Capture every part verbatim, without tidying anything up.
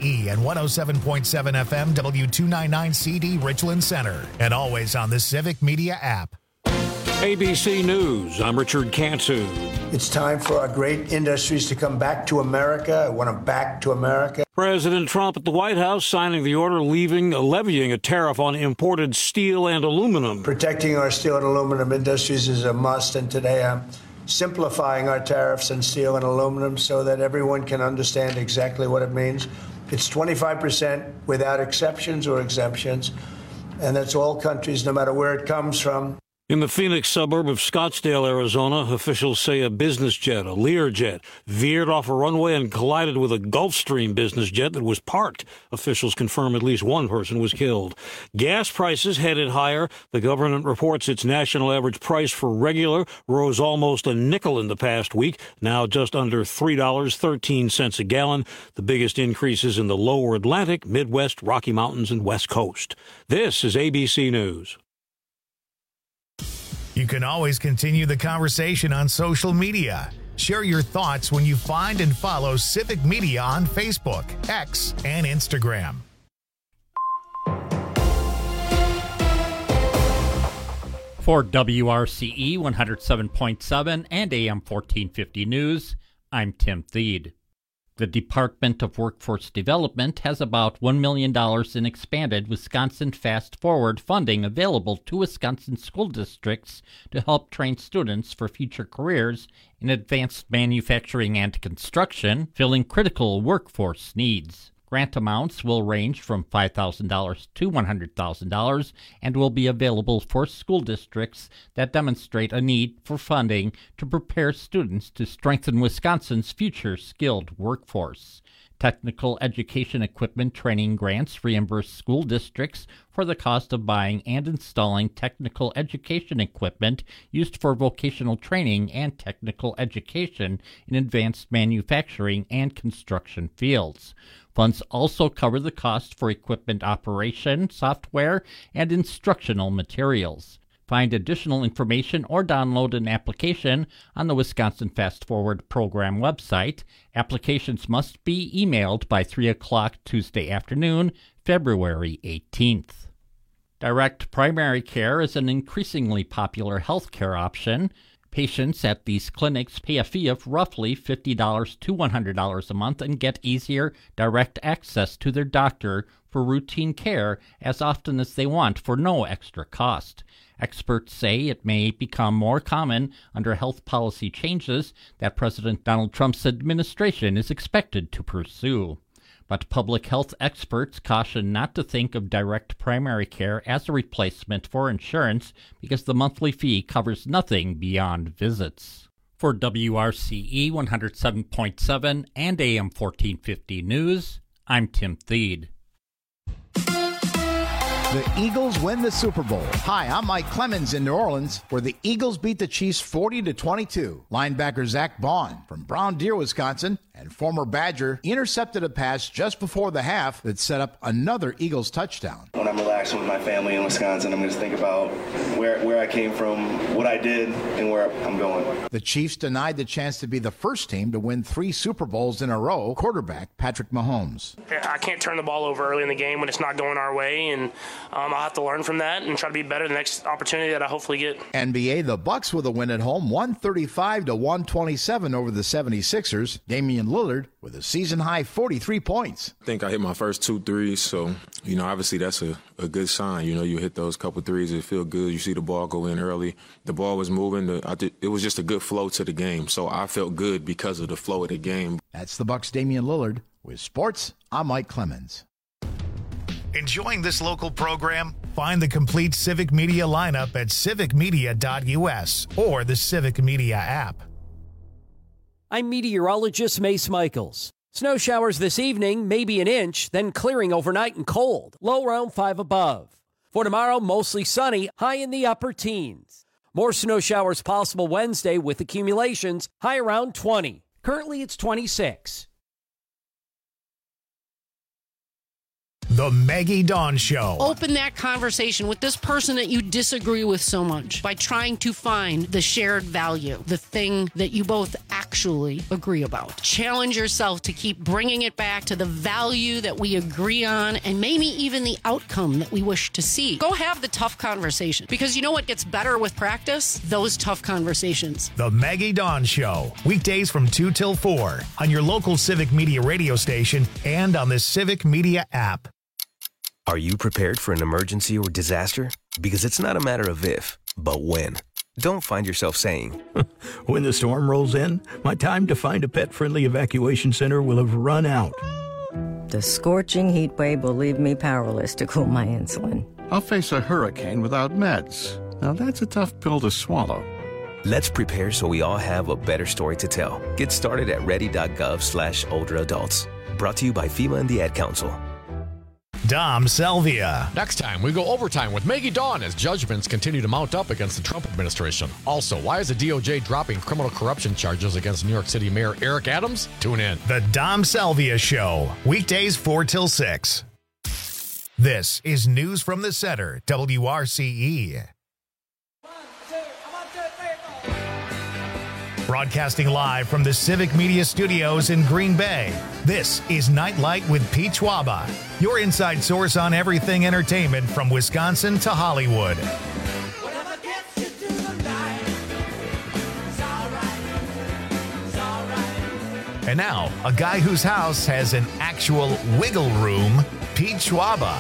E and one oh seven point seven F M W two ninety-nine C D Richland Center. And always on the Civic Media app. A B C News, I'm Richard Cantu. It's time for our great industries to come back to America. I want them back to America. President Trump at the White House signing the order leaving, levying a tariff on imported steel and aluminum. Protecting our steel and aluminum industries is a must, and today I'm simplifying our tariffs on steel and aluminum so that everyone can understand exactly what it means. It's twenty-five percent without exceptions or exemptions, and that's all countries, no matter where it comes from. In the Phoenix suburb of Scottsdale, Arizona, officials say a business jet, a Learjet, veered off a runway and collided with a Gulfstream business jet that was parked. Officials confirm at least one person was killed. Gas prices headed higher. The government reports its national average price for regular rose almost a nickel in the past week, now just under three dollars and thirteen cents a gallon. The biggest increases in the lower Atlantic, Midwest, Rocky Mountains, and West Coast. This is A B C News. You can always continue the conversation on social media. Share your thoughts when you find and follow Civic Media on Facebook, X, and Instagram. For W R C E one oh seven point seven and A M fourteen fifty News, I'm Tim Thede. The Department of Workforce Development has about one million dollars in expanded Wisconsin Fast Forward funding available to Wisconsin school districts to help train students for future careers in advanced manufacturing and construction, filling critical workforce needs. Grant amounts will range from five thousand dollars to one hundred thousand dollars and will be available for school districts that demonstrate a need for funding to prepare students to strengthen Wisconsin's future skilled workforce. Technical education equipment training grants reimburse school districts for the cost of buying and installing technical education equipment used for vocational training and technical education in advanced manufacturing and construction fields. Funds also cover the cost for equipment operation, software, and instructional materials. Find additional information or download an application on the Wisconsin Fast Forward program website. Applications must be emailed by three o'clock Tuesday afternoon, February eighteenth. Direct primary care is an increasingly popular health care option. Patients at these clinics pay a fee of roughly fifty dollars to one hundred dollars a month and get easier, direct access to their doctor for routine care as often as they want for no extra cost. Experts say it may become more common under health policy changes that President Donald Trump's administration is expected to pursue. But public health experts caution not to think of direct primary care as a replacement for insurance because the monthly fee covers nothing beyond visits. For W R C E one oh seven point seven and A M fourteen fifty News, I'm Tim Thede. The Eagles win the Super Bowl. Hi, I'm Mike Clemens in New Orleans, where the Eagles beat the Chiefs forty to twenty-two. Linebacker Zach Bond from Brown Deer, Wisconsin, and former Badger intercepted a pass just before the half that set up another Eagles touchdown. When I'm relaxing with my family in Wisconsin, I'm going to think about where, where I came from, what I did, and where I'm going. The Chiefs denied the chance to be the first team to win three Super Bowls in a row. Quarterback Patrick Mahomes. I can't turn the ball over early in the game when it's not going our way, and um, I'll have to learn from that and try to be better the next opportunity that I hopefully get. N B A, the Bucks with a win at home, one thirty-five to one twenty-seven over the seventy-sixers. Damian Lillard with a season-high forty-three points. I think I hit my first two threes, so, you know, obviously that's a, a good sign. You know, you hit those couple threes, it feel good. You see the ball go in early. The ball was moving. The, I did, it was just a good flow to the game, so I felt good because of the flow of the game. That's the Bucks' Damian Lillard. With sports, I'm Mike Clemens. Enjoying this local program? Find the complete Civic Media lineup at civic media dot u s or the Civic Media app. I'm meteorologist Mace Michaels. Snow showers this evening, maybe an inch, then clearing overnight and cold. Low around five above. For tomorrow, mostly sunny, high in the upper teens. More snow showers possible Wednesday with accumulations, high around twenty. Currently, it's twenty-six. The Maggie Dawn Show. Open that conversation with this person that you disagree with so much by trying to find the shared value, the thing that you both actually agree about. Challenge yourself to keep bringing it back to the value that we agree on and maybe even the outcome that we wish to see. Go have the tough conversation, because you know what gets better with practice? Those tough conversations. The Maggie Dawn Show. Weekdays from two till four on your local Civic Media radio station and on the Civic Media app. Are you prepared for an emergency or disaster? Because it's not a matter of if, but when. Don't find yourself saying, when the storm rolls in, my time to find a pet-friendly evacuation center will have run out. The scorching heat wave will leave me powerless to cool my insulin. I'll face a hurricane without meds. Now that's a tough pill to swallow. Let's prepare so we all have a better story to tell. Get started at ready.gov slash older adults. Brought to you by FEMA and the Ad Council. Dom Salvia. Next time, we go overtime with Maggie Dawn as judgments continue to mount up against the Trump administration. Also, why is the D O J dropping criminal corruption charges against New York City Mayor Eric Adams? Tune in. The Dom Salvia Show. Weekdays four till six. This is News from the Center, W R C E. Broadcasting live from the Civic Media Studios in Green Bay, this is Nightlight with Pete Schwaba, your inside source on everything entertainment from Wisconsin to Hollywood. And now, a guy whose house has an actual wiggle room, Pete Schwaba.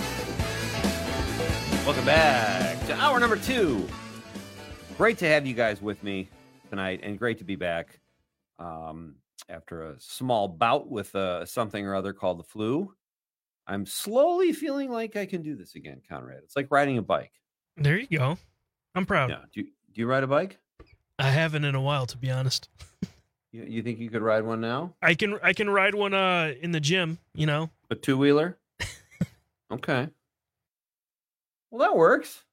Welcome back to hour number two. Great to have you guys with me tonight, and great to be back um, after a small bout with uh, something or other called the flu. I'm slowly feeling like I can do this again, Conrad. It's like riding a bike. There you go. I'm proud. Yeah. Do you, do you ride a bike? I haven't in a while, to be honest. you, you think you could ride one now? I can. I can ride one uh, in the gym. You know, a two wheeler. Okay. Well, that works.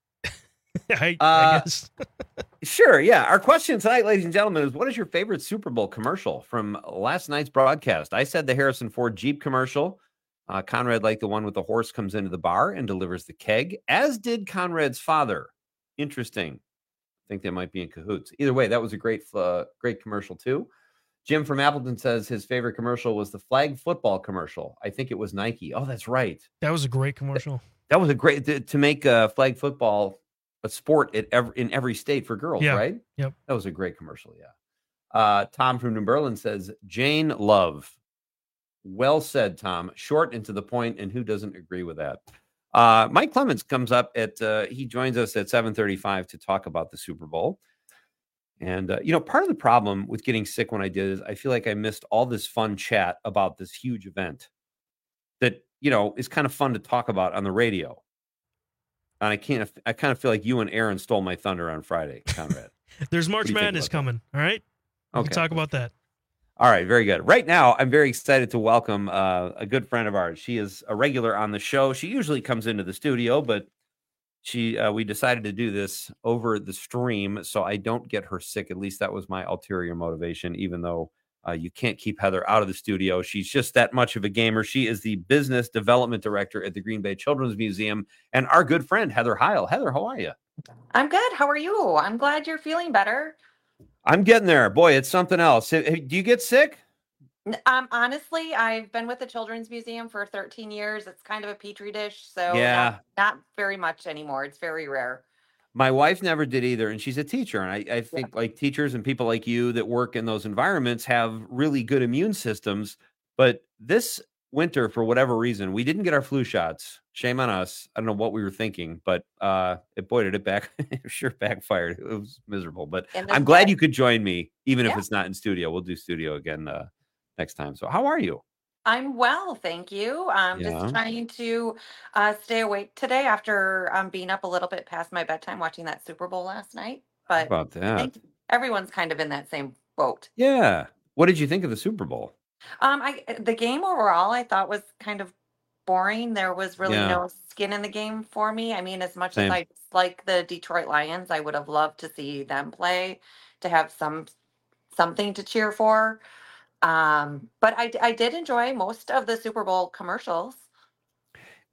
I, uh, I guess. Sure, yeah. Our question tonight, ladies and gentlemen, is what is your favorite Super Bowl commercial from last night's broadcast? I said the Harrison Ford Jeep commercial. Uh, Conrad liked the one with the horse comes into the bar and delivers the keg, as did Conrad's father. Interesting. I think they might be in cahoots. Either way, that was a great, uh, great commercial too. Jim from Appleton says his favorite commercial was the flag football commercial. I think it was Nike. Oh, that's right. That was a great commercial. That, that was a great, to, to make uh, flag football a sport at every, in every state for girls, yeah. right? Yep. That was a great commercial, yeah. Uh, Tom from New Berlin says, Jane Love. Well said, Tom. Short and to the point, and who doesn't agree with that? Uh, Mike Clemens comes up at, uh, he joins us at seven thirty-five to talk about the Super Bowl. And, uh, you know, part of the problem with getting sick when I did is I feel like I missed all this fun chat about this huge event that, you know, is kind of fun to talk about on the radio. And I can't, I kind of feel like you and Aaron stole my thunder on Friday, Conrad. There's March Madness coming. All right. We okay. can talk about that. All right. Very good. Right now, I'm very excited to welcome uh, a good friend of ours. She is a regular on the show. She usually comes into the studio, but she, uh, we decided to do this over the stream so I don't get her sick. At least that was my ulterior motivation, even though Uh, you can't keep Heather out of the studio. She's just that much of a gamer. She is the business development director at the Green Bay Children's Museum and our good friend, Heather Heil. Heather, how are you? I'm good. How are you? I'm glad you're feeling better. I'm getting there. Boy, it's something else. Do you get sick? Um, honestly, I've been with the Children's Museum for thirteen years. It's kind of a petri dish, so yeah. not, not very much anymore. It's very rare. My wife never did either, and she's a teacher. And I, I think yeah. like teachers and people like you that work in those environments have really good immune systems. But this winter, for whatever reason, we didn't get our flu shots. Shame on us. I don't know what we were thinking, but uh, it boy, did it back. It sure backfired. It was miserable. But I'm glad way. you could join me, even yeah. if it's not in studio. We'll do studio again uh, next time. So how are you? I'm well, thank you. I'm yeah. just trying to uh, stay awake today after um, being up a little bit past my bedtime watching that Super Bowl last night. But how about that? I think everyone's kind of in that same boat. Yeah. What did you think of the Super Bowl? Um, I the game overall I thought was kind of boring. There was really yeah. no skin in the game for me. I mean, as much Same. as I like the Detroit Lions, I would have loved to see them play, to have some something to cheer for. Um, but I, I did enjoy most of the Super Bowl commercials.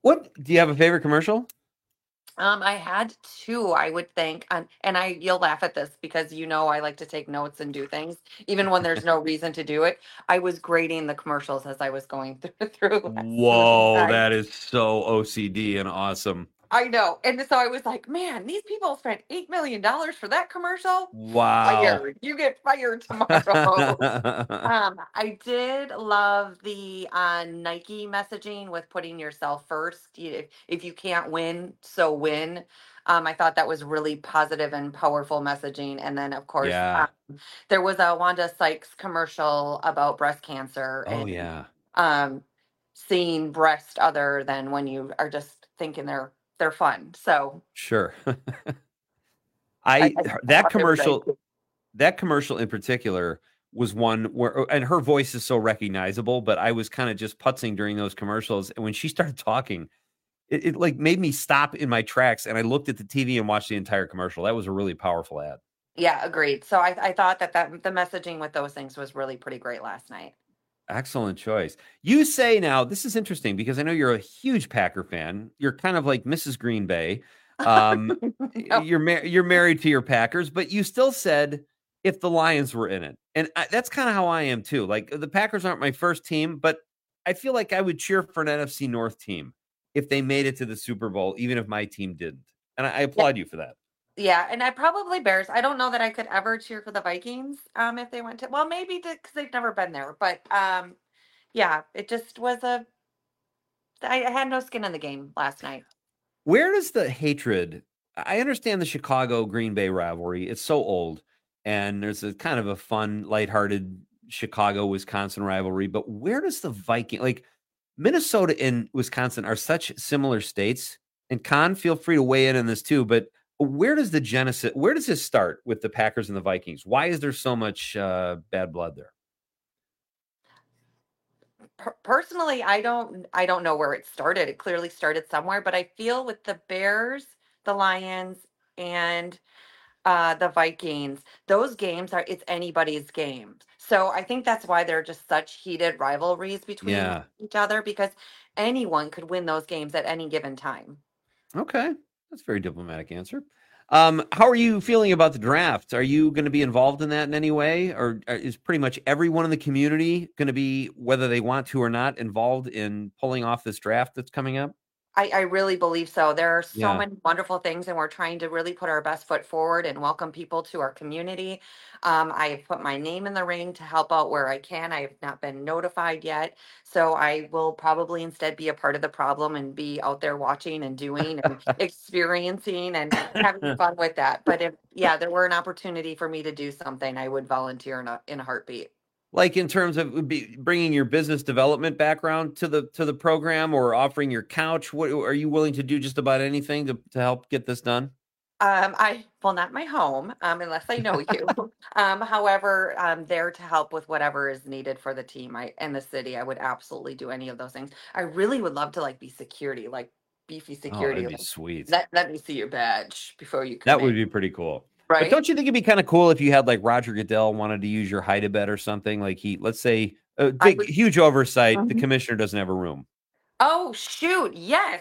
What do you have a favorite commercial? Um, I had two, I would think, and and I you'll laugh at this because you know I like to take notes and do things even when there's no reason to do it. I was grading the commercials as I was going through through. Whoa, that is so O C D and awesome. I know, and so I was like, man, these people spent eight million dollars for that commercial. Wow. Fired. You get fired tomorrow. um, I did love the uh, Nike messaging with putting yourself first. If, if you can't win, so win. Um, I thought that was really positive and powerful messaging. And then, of course, Yeah. um, there was a Wanda Sykes commercial about breast cancer. Oh, and, yeah. Um, seeing breast other than when you are just thinking they're they're fun. So Sure. I, I- I that thought they were commercial, good. that commercial in particular was one where, and her voice is so recognizable, but I was kind of just putzing during those commercials. And when she started talking, it, it like made me stop in my tracks. And I looked at the T V and watched the entire commercial. That was a really powerful ad. Yeah, agreed. So I, I thought that, that the messaging with those things was really pretty great last night. Excellent choice. You say now, this is interesting because I know you're a huge Packer fan. You're kind of like Missus Green Bay. Um, No. You're mar- you're married to your Packers, but you still said if the Lions were in it, and I, that's kind of how I am too. Like the Packers aren't my first team, but I feel like I would cheer for an N F C North team if they made it to the Super Bowl, even if my team didn't. And I, I applaud you for that. Yeah, and I probably Bears. I don't know that I could ever cheer for the Vikings um, if they went to. Well, maybe because they've never been there. But um, yeah, it just was a. I, I had no skin in the game last night. Where does the hatred? I understand the Chicago Green Bay rivalry. It's so old, and there's a kind of a fun, lighthearted Chicago Wisconsin rivalry. But where does the Viking, like Minnesota and Wisconsin, are such similar states? And Con, feel free to weigh in on this too. But where does the genesis? Where does this start with the Packers and the Vikings? Why is there so much uh, bad blood there? Per- personally, I don't. I don't know where it started. It clearly started somewhere, but I feel with the Bears, the Lions, and uh, the Vikings, those games are. It's anybody's game. So I think that's why they're just such heated rivalries between Yeah. each other because anyone could win those games at any given time. Okay, that's a very diplomatic answer. Um, how are you feeling about the draft? Are you going to be involved in that in any way, or is pretty much everyone in the community going to be, whether they want to or not, involved in pulling off this draft that's coming up? I, I really believe so. There are so Yeah. many wonderful things, and we're trying to really put our best foot forward and welcome people to our community. Um, I have put my name in the ring to help out where I can. I have not been notified yet, so I will probably instead be a part of the problem and be out there watching and doing and experiencing and having fun with that. But if yeah, there were an opportunity for me to do something, I would volunteer in a in a heartbeat. Like in terms of be, bringing your business development background to the to the program, or offering your couch, what are you willing to do? Just about anything to to help get this done? Um, I well, not my home, um, unless I know you. um, however, I'm there to help with whatever is needed for the team. I and the city. I would absolutely do any of those things. I really would love to like be security, like beefy Oh, security. that'd be like, sweet. let let me see your badge before you come That would in. be pretty cool. But Right? don't you think it'd be kind of cool if you had like Roger Goodell wanted to use your hide-a-bed or something? Like he, let's say, a I big, would. huge oversight. The Mhm. commissioner doesn't have a room. Oh shoot! Yes,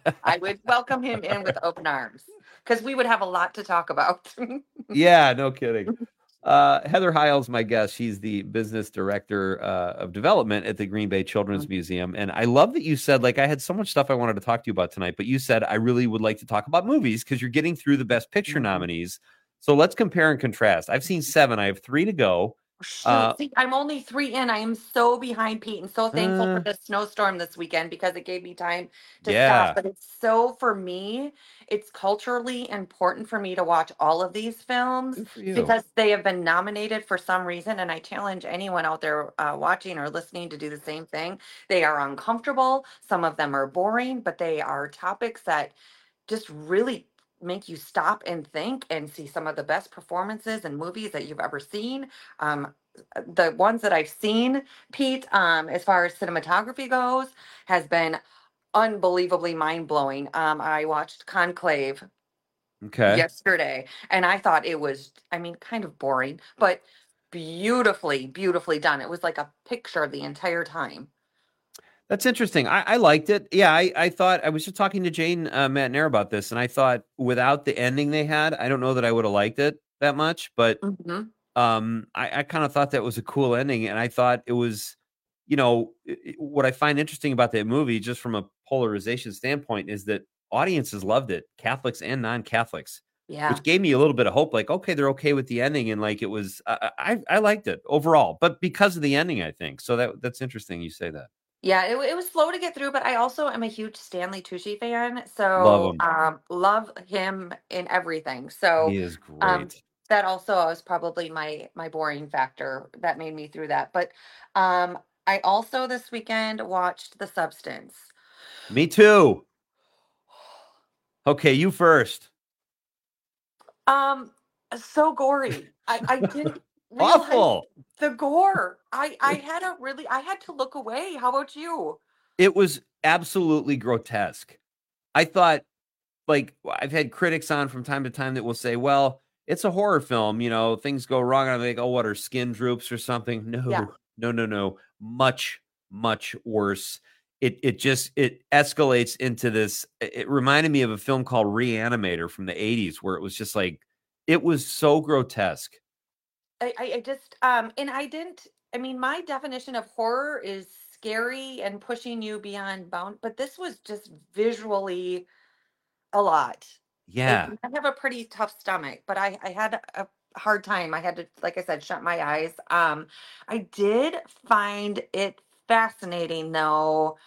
I would welcome him in with open arms because we would have a lot to talk about. Yeah, no kidding. Uh, Heather Hiles, my guest, she's the business director uh, of development at the Green Bay Children's Museum. And I love that you said, like, I had so much stuff I wanted to talk to you about tonight, but you said, I really would like to talk about movies because you're getting through the Best Picture nominees. So let's compare and contrast. I've seen seven. I have three to go. Shoot, Uh, see, I'm only three in. I am so behind Pete and so thankful Uh. for the snowstorm this weekend because it gave me time to Yeah. stop. But it's so, for me, it's culturally important for me to watch all of these films Good for you. because they have been nominated for some reason. And I challenge anyone out there uh, watching or listening to do the same thing. They are uncomfortable. Some of them are boring, but they are topics that just really make you stop and think and see some of the best performances and movies that you've ever seen. Um, the ones that I've seen, Pete, um, as far as cinematography goes, has been unbelievably mind blowing. Um, I watched Conclave okay. yesterday, and I thought it was, I mean, kind of boring, but beautifully, beautifully done. It was like a picture the entire time. That's interesting. I, I liked it. Yeah, I, I thought I was just talking to Jane uh, Matt Nair about this, and I thought without the ending they had, I don't know that I would have liked it that much, but Mm-hmm. um, I, I kind of thought that was a cool ending, and I thought it was, you know, it- what I find interesting about that movie, just from a polarization standpoint, is that audiences loved it, Catholics and non-Catholics, Yeah. which gave me a little bit of hope. Like, okay, they're okay with the ending, and like it was, I I, I liked it overall, but because of the ending, I think so. That that's interesting. You say that. Yeah, it, it was slow to get through, but I also am a huge Stanley Tucci fan. Love So him. um, love him in everything. So He is great. um, that also was probably my my boring factor that made me through that. But um, I also this weekend watched The Substance. Me too. Okay, you first. Um, so gory. I, I didn't realize Awful. the gore. I I had a really I had to look away. How about you? It was absolutely grotesque. I thought, like, I've had critics on from time to time that will say, well, it's a horror film, you know, things go wrong. And I'm like, oh, what, her skin droops or something? No, Yeah. no, no, no. Much, much worse. It it just, it escalates into this. It it reminded me of a film called Reanimator from the eighties, where it was just like, it was so grotesque. I, I I just um and I didn't I mean my definition of horror is scary and pushing you beyond bound, but this was just visually a lot. Yeah. I, I have a pretty tough stomach, but I I had a hard time. I had to, like I said, shut my eyes. Um I did find it fascinating though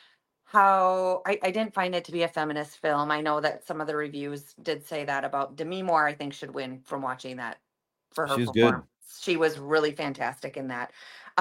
how I, I didn't find it to be a feminist film. I know that some of the reviews did say that about Demi Moore, I think should win from watching that for her She was good. performance. She was really fantastic in that.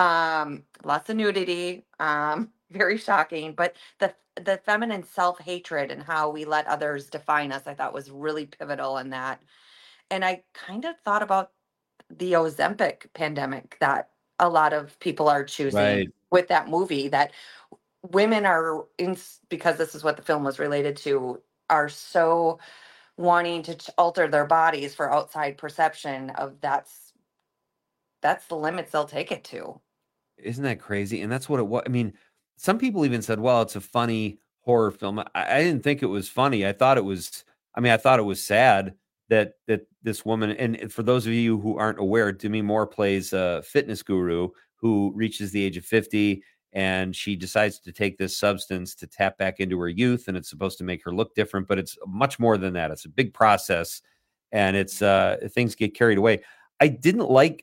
Um, lots of nudity, um, very shocking, but the the feminine self-hatred and how we let others define us, I thought was really pivotal in that. And I kind of thought about the Ozempic pandemic that a lot of people are choosing Right. with that movie, that women are in, because this is what the film was related to, are so wanting to ch- alter their bodies for outside perception of that's that's the limits they'll take it to. Isn't that crazy? And that's what it was. I mean, some people even said, well, it's a funny horror film. I, I didn't think it was funny. I thought it was, I mean, I thought it was sad that that this woman, and for those of you who aren't aware, Demi Moore plays a fitness guru who reaches the age of fifty, and she decides to take this substance to tap back into her youth, and it's supposed to make her look different, but it's much more than that. It's a big process, and it's uh, things get carried away. I didn't like,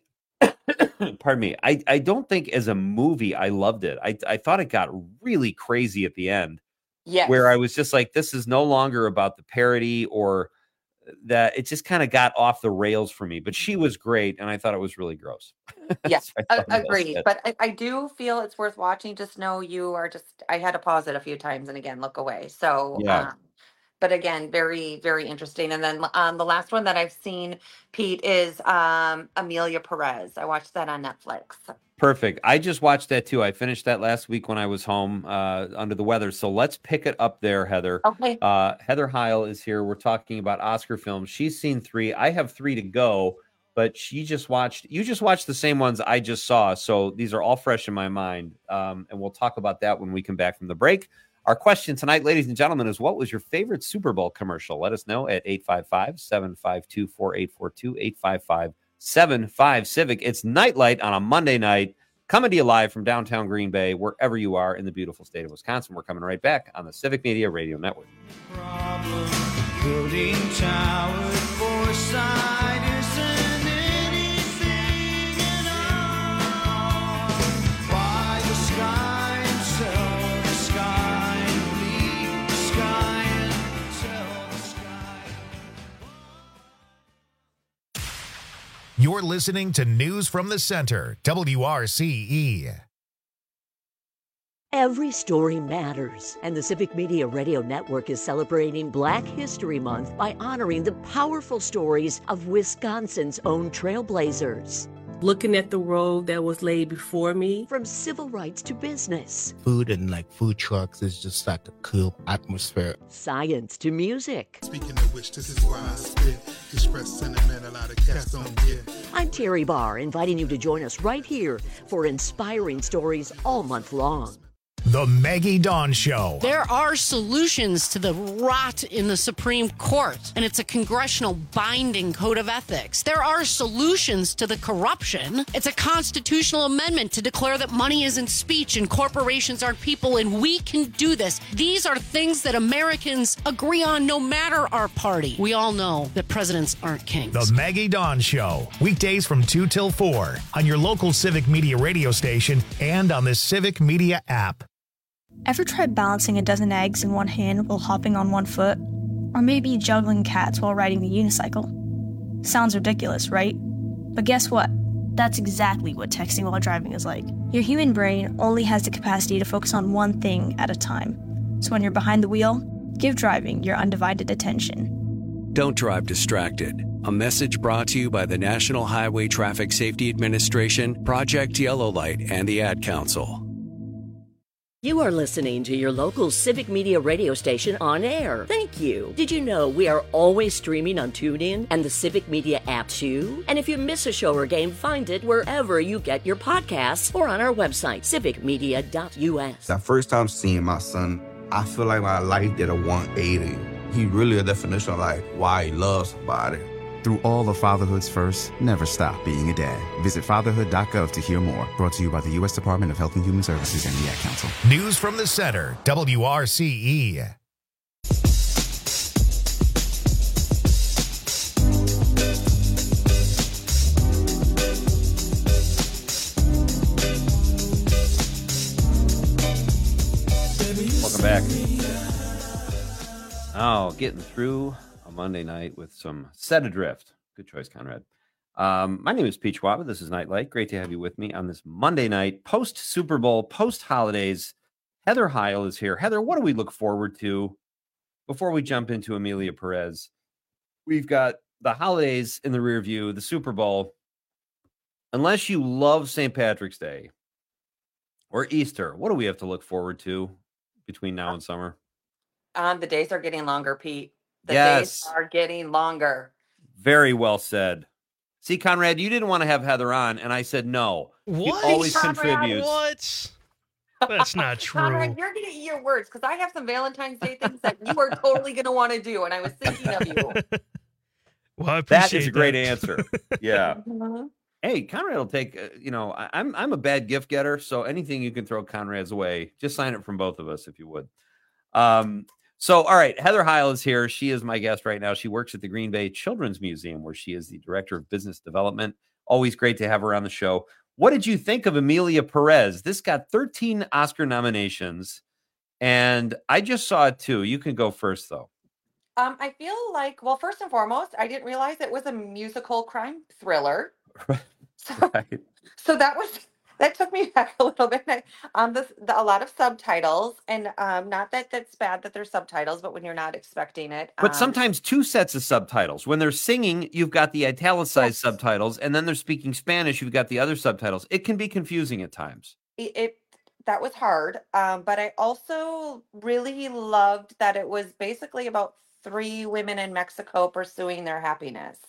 pardon me, I, I don't think as a movie I loved it. I, I thought it got really crazy at the end, Yes. where I was just like, this is no longer about the parody, or that it just kind of got off the rails for me. But she was great, and I thought it was really gross. Yes, I a- thought that was agreed. it. But I, I do feel it's worth watching. Just know you are just, I had to pause it a few times and again, look away. So, Yeah. um, but again, very, very interesting. And then um, the last one that I've seen, Pete, is um, Amelia Perez. I watched that on Netflix. Perfect. I just watched that too. I finished that last week when I was home uh, under the weather. So let's pick it up there, Heather. Okay. Uh, Heather Heil is here. We're talking about Oscar films. She's seen three. I have three to go, but she just watched, you just watched the same ones I just saw. So these are all fresh in my mind. Um, and we'll talk about that when we come back from the break. Our question tonight, ladies and gentlemen, is what was your favorite Super Bowl commercial? Let us know at eight five five, seven five two, four eight four two, eight five five, seven five Civic. It's Nightlight on a Monday night, coming to you live from downtown Green Bay, wherever you are in the beautiful state of Wisconsin. We're coming right back on the Civic Media Radio Network. Building tower for side isn't anything at all. Buy the sky and sell the sky, and bleed the sky and sell the sky. You're listening to News from the Center, W R C E. Every story matters, and the Civic Media Radio Network is celebrating Black History Month by honoring the powerful stories of Wisconsin's own trailblazers. Looking at the road that was laid before me. From civil rights to business. Food and like food trucks is just like a cool atmosphere. Science to music. Speaking of which, this is why I spit. Express sentiment a lot of cats don't get. I'm Terry Barr, inviting you to join us right here for inspiring stories all month long. The Maggie Dawn Show. There are solutions to the rot in the Supreme Court, and it's a congressional binding code of ethics. There are solutions to the corruption. It's a constitutional amendment to declare that money isn't speech and corporations aren't people, and we can do this. These are things that Americans agree on no matter our party. We all know that presidents aren't kings. The Maggie Dawn Show. Weekdays from two till four on your local Civic Media radio station and on the Civic Media app. Ever tried balancing a dozen eggs in one hand while hopping on one foot? Or maybe juggling cats while riding the unicycle? Sounds ridiculous, right? But guess what? That's exactly what texting while driving is like. Your human brain only has the capacity to focus on one thing at a time. So when you're behind the wheel, give driving your undivided attention. Don't drive distracted. A message brought to you by the National Highway Traffic Safety Administration, Project Yellow Light, and the Ad Council. You are listening to your local Civic Media radio station on air. Thank you. Did you know we are always streaming on TuneIn and the Civic Media app too? And if you miss a show or game, find it wherever you get your podcasts or on our website, civic media dot u s. That first time seeing my son, I feel like my life did a one eighty. He really a definition of like why he loves somebody. Through all of fatherhood's first, never stop being a dad. Visit fatherhood dot gov to hear more. Brought to you by the U S Department of Health and Human Services and the Ad Council. News from the Center, W R C E. Welcome back. Oh, getting through a Monday night with some Set Adrift. Good choice, Conrad. Um, my name is Pete Schwab. This is Nightlight. Great to have you with me on this Monday night, post Super Bowl, post holidays. Heather Heil is here. Heather, what do we look forward to before we jump into Amelia Perez? We've got the holidays in the rear view, the Super Bowl. Unless you love Saint Patrick's Day or Easter, what do we have to look forward to between now and summer? Um, the days are getting longer, Pete. The Yes. days are getting longer. Very well said. See, Conrad, you didn't want to have Heather on, and I said no. What? He always Conrad, contributes. What? That's not true. Conrad, you're going to eat your words because I have some Valentine's Day things that you are totally going to want to do, and I was thinking of you. Well, I That appreciate is a great that. answer. Yeah. Mhm. Hey, Conrad will take, uh, you know, I, I'm I'm a bad gift getter, so anything you can throw Conrad's way, just sign it from both of us if you would. Um, so, all right, Heather Heil is here. She is my guest right now. She works at the Green Bay Children's Museum, where she is the Director of Business Development. Always great to have her on the show. What did you think of Amelia Perez? This got thirteen Oscar nominations, and I just saw it too. You can go first, though. Um, I feel like, well, first and foremost, I didn't realize it was a musical crime thriller. Right. So that was that took me back a little bit. I- Um, the, the a lot of subtitles, and um, not that that's bad that there's subtitles, but when you're not expecting it, But um, sometimes two sets of subtitles. When they're singing, you've got the italicized subtitles, and then they're speaking Spanish, you've got the other subtitles. It can be confusing at times. it, it that was hard. Um, but I also really loved that it was basically about three women in Mexico pursuing their happiness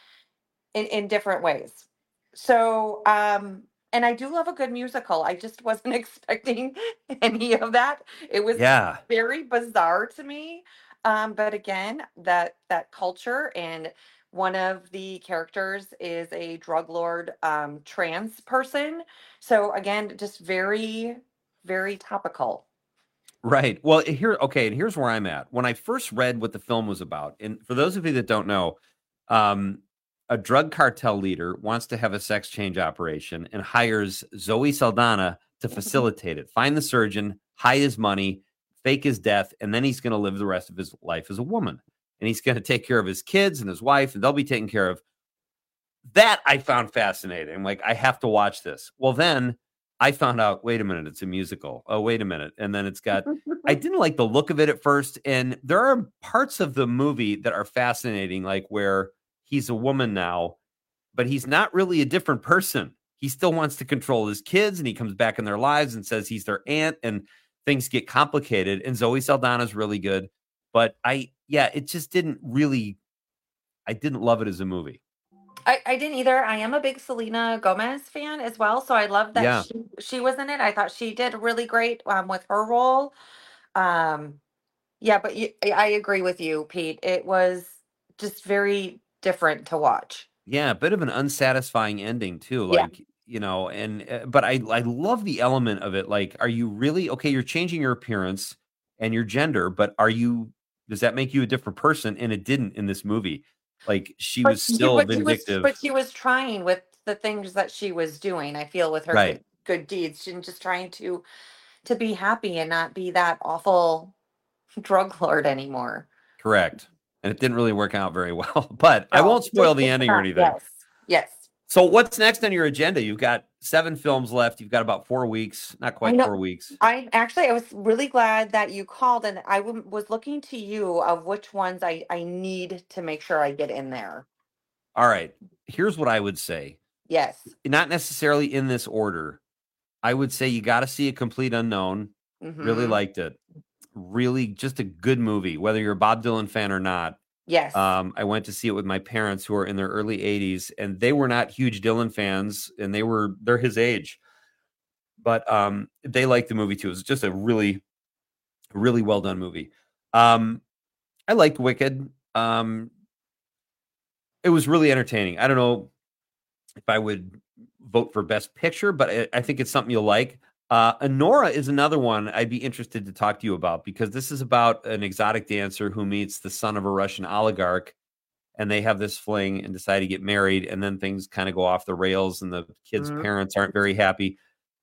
in in different ways. So, um, and I do love a good musical. I just wasn't expecting any of that. It was Yeah. very bizarre to me. Um, but again, that that culture, and one of the characters is a drug lord, um, trans person. So again, just very, very topical. Right. Well, here, okay, and here's where I'm at. When I first read what the film was about, and for those of you that don't know, um, a drug cartel leader wants to have a sex change operation and hires Zoe Saldana to facilitate it. Find the surgeon, hide his money, fake his death, and then he's going to live the rest of his life as a woman. And he's going to take care of his kids and his wife, and they'll be taken care of. That I found fascinating. I'm like, I have to watch this. Well, then I found out, wait a minute, it's a musical. Oh, wait a minute. And then it's got, I didn't like the look of it at first. And there are parts of the movie that are fascinating, like where he's a woman now, but he's not really a different person. He still wants to control his kids, and he comes back in their lives and says he's their aunt, and things get complicated. And Zoe Saldana's really good. But I, yeah, it just didn't really, I didn't love it as a movie. I, I didn't either. I am a big Selena Gomez fan as well, so I love that Yeah. she she was in it. I thought she did really great um, with her role. Um, yeah, but you, I I agree with you, Pete. It was just very different to watch. Yeah, a bit of an unsatisfying ending too. Yeah. Like, you know, and uh, but I I love the element of it. Like, are you really okay? You're changing your appearance and your gender, but are you? Does that make you a different person? And it didn't in this movie. Like, she But was she, still but she was, vindictive. but she was trying with the things that she was doing. I feel with her Right. good, good deeds, she was just trying to to be happy and not be that awful drug lord anymore. Correct. And it didn't really work out very well. But I No, won't spoil it's the ending or not- anything. Yes, yes. So what's next on your agenda? You've got seven films left. You've got about four weeks, not I quite know. four weeks. I actually, I was really glad that you called, and I w- was looking to you of which ones I I need to make sure I get in there. All right. Here's what I would say. Yes. Not necessarily in this order. I would say you got to see A Complete Unknown. Really Mhm. liked it. Really just a good movie, whether you're a Bob Dylan fan or not. Yes. Um, I went to see it with my parents who are in their early eighties, and they were not huge Dylan fans, and they were they're his age. But um, they liked the movie too. It was just a really, really well done movie. Um, I liked Wicked. Um, it was really entertaining. I don't know if I would vote for Best Picture, but I, I think it's something you'll like. Uh, Honora is another one I'd be interested to talk to you about, because this is about an exotic dancer who meets the son of a Russian oligarch, and they have this fling and decide to get married, and then things kind of go off the rails, and the kid's Mhm. parents aren't very happy.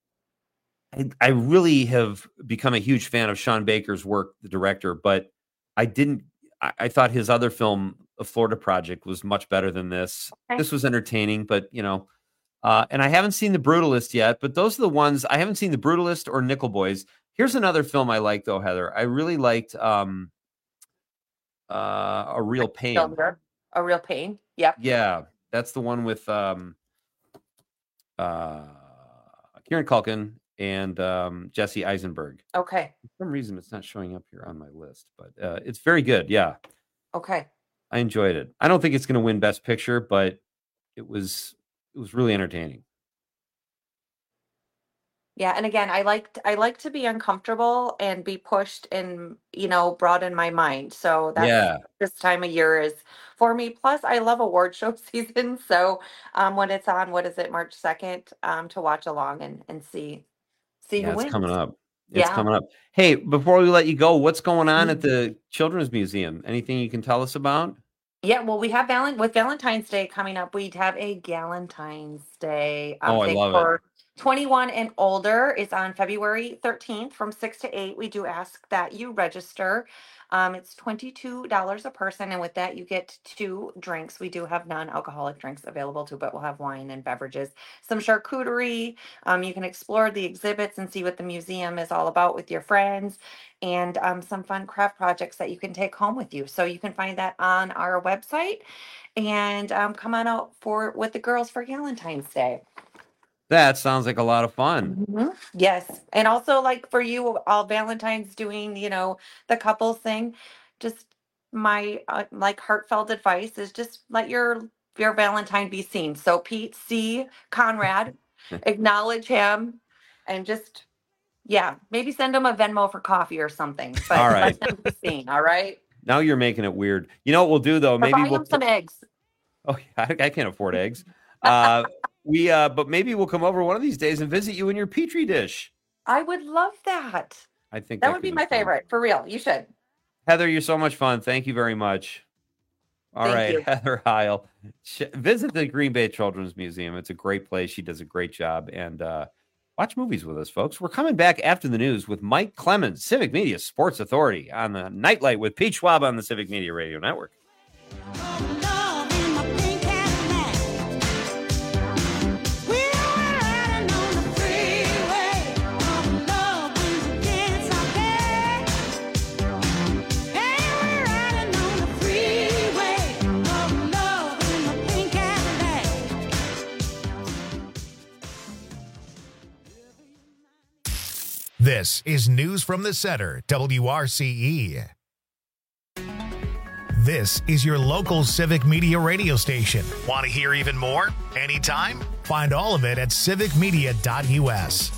I, I really have become a huge fan of Sean Baker's work, the director, but I didn't. I, I thought his other film, A Florida Project, was much better than this. Okay. This was entertaining, but you know. Uh, and I haven't seen The Brutalist yet, but those are the ones I haven't seen. The Brutalist or Nickel Boys. Here's another film I liked, though, Heather. I really liked um, uh, A Real Pain. Cylinder. A Real Pain. Yep. Yeah, that's the one with um, uh, Kieran Culkin and um, Jesse Eisenberg. Okay. For some reason, it's not showing up here on my list, but uh, it's very good. Yeah, Okay. I enjoyed it. I don't think it's going to win Best Picture, but it was it was really entertaining. Yeah, and again, I like I like to be uncomfortable and be pushed and, you know, broaden my mind. So that's Yeah. this time of year is for me. Plus, I love award show season. So um, when it's on, what is it, March second, um, to watch along and and see see Yeah, who it's wins. coming up. It's Yeah. coming up. Hey, before we let you go, what's going on at the Children's Museum? Anything you can tell us about? Yeah, well, we have Valen with Valentine's Day coming up. We'd have a Galentine's Day um, Oh, I thing love it. for twenty-one and older. It's on February thirteenth from six to eight. We do ask that you register. Um, it's twenty-two dollars a person, and with that, you get two drinks. We do have non-alcoholic drinks available too, but we'll have wine and beverages, some charcuterie. Um, you can explore the exhibits and see what the museum is all about with your friends, and um, some fun craft projects that you can take home with you. So you can find that on our website, and um, come on out for with the girls for Valentine's Day. That sounds like a lot of fun. Mhm. Yes. And also, like for you, all Valentine's doing, you know, the couples thing, just my uh, like heartfelt advice is just let your your Valentine be seen. So Pete, see Conrad, acknowledge him, and just yeah, maybe send him a Venmo for coffee or something. But All right. let him be seen. All right. Now you're making it weird. You know what we'll do though? Or Maybe buy we'll him some eggs. Oh, yeah, I, I can't afford eggs. Uh, we uh, but maybe we'll come over one of these days and visit you in your petri dish. I would love that. I think That that would could be my fun. favorite. For real. You should. Heather, you're so much fun. Thank you very much. All Thank right, you. Heather Heil. Sh- Visit the Green Bay Children's Museum. It's a great place. She does a great job. And uh, watch movies with us, folks. We're coming back after the news with Mike Clemens, Civic Media Sports Authority, on the Nightlight with Pete Schwab on the Civic Media Radio Network. This is News from the Center, W R C E. This is your local Civic Media radio station. Want to hear even more? Anytime? Find all of it at civic media dot u s.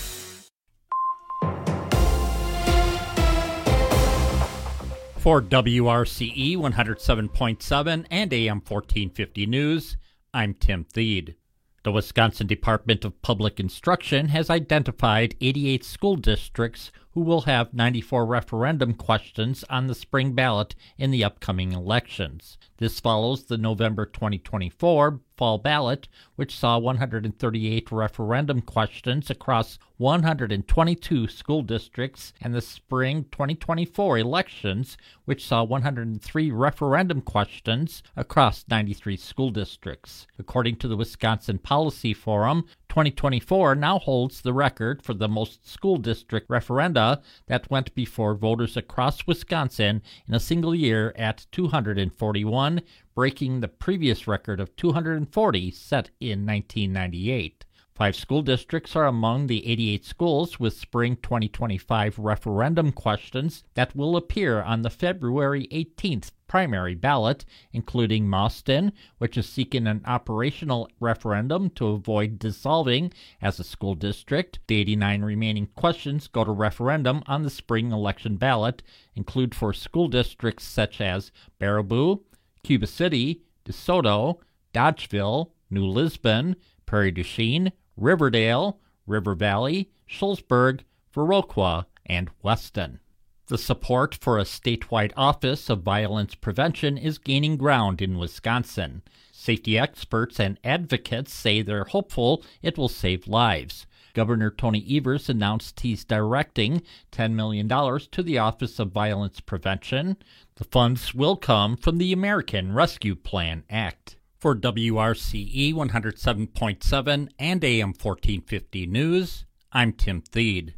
For W R C E one oh seven point seven and A M fourteen fifty News, I'm Tim Thede. The Wisconsin Department of Public Instruction has identified eighty-eight school districts who will have ninety-four referendum questions on the spring ballot in the upcoming elections. This follows the November twenty twenty-four fall ballot, which saw one hundred thirty-eight referendum questions across one hundred twenty-two school districts, and the spring twenty twenty-four elections, which saw one hundred three referendum questions across ninety-three school districts. According to the Wisconsin Policy Forum, twenty twenty-four now holds the record for the most school district referenda that went before voters across Wisconsin in a single year at two hundred forty-one, breaking the previous record of two hundred forty set in nineteen ninety-eight. Five school districts are among the eighty-eight schools with spring twenty twenty-five referendum questions that will appear on the February eighteenth primary ballot, including Mauston, which is seeking an operational referendum to avoid dissolving as a school district. The eighty-nine remaining questions go to referendum on the spring election ballot, include for school districts such as Baraboo, Cuba City, DeSoto, Dodgeville, New Lisbon, Prairie du Chien, Riverdale, River Valley, Schulzburg, Viroqua, and Weston. The support for a statewide Office of Violence Prevention is gaining ground in Wisconsin. Safety experts and advocates say they're hopeful it will save lives. Governor Tony Evers announced he's directing ten million dollars to the Office of Violence Prevention. The funds will come from the American Rescue Plan Act. For W R C E one oh seven point seven and A M fourteen fifty News, I'm Tim Thede.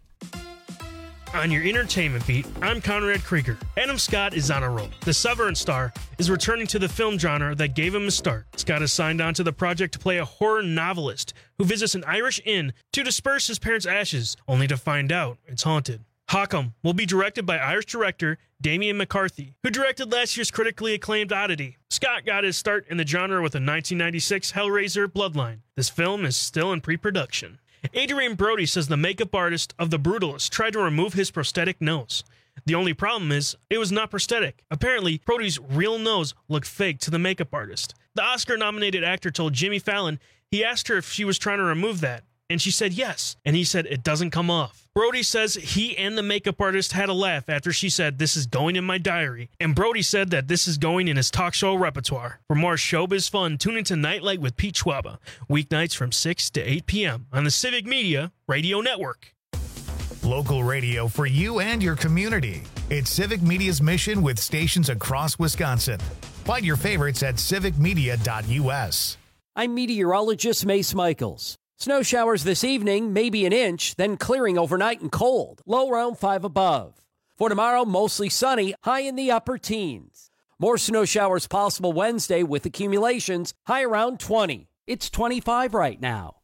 On your entertainment beat, I'm Conrad Krieger. Adam Scott is on a roll. The Severance star is returning to the film genre that gave him a start. Scott is signed on to the project to play a horror novelist who visits an Irish inn to disperse his parents' ashes, only to find out it's haunted. Hawkham will be directed by Irish director Damien McCarthy, who directed last year's critically acclaimed Oddity. Scott got his start in the genre with a nineteen ninety-six Hellraiser Bloodline. This film is still in pre-production. Adrian Brody says the makeup artist of The Brutalist tried to remove his prosthetic nose. The only problem is, it was not prosthetic. Apparently, Brody's real nose looked fake to the makeup artist. The Oscar-nominated actor told Jimmy Fallon he asked her if she was trying to remove that, and she said yes, and he said it doesn't come off. Brody says he and the makeup artist had a laugh after she said this is going in my diary, and Brody said that this is going in his talk show repertoire. For more showbiz fun, tune into Nightlight with Pete Schwaba, weeknights from six to eight p.m. on the Civic Media Radio Network. Local radio for you and your community. It's Civic Media's mission with stations across Wisconsin. Find your favorites at civic media dot u s. I'm meteorologist Mace Michaels. Snow showers this evening, maybe an inch, then clearing overnight and cold. Low around five above. For tomorrow, mostly sunny, high in the upper teens. More snow showers possible Wednesday with accumulations, high around twenty. It's twenty-five right now.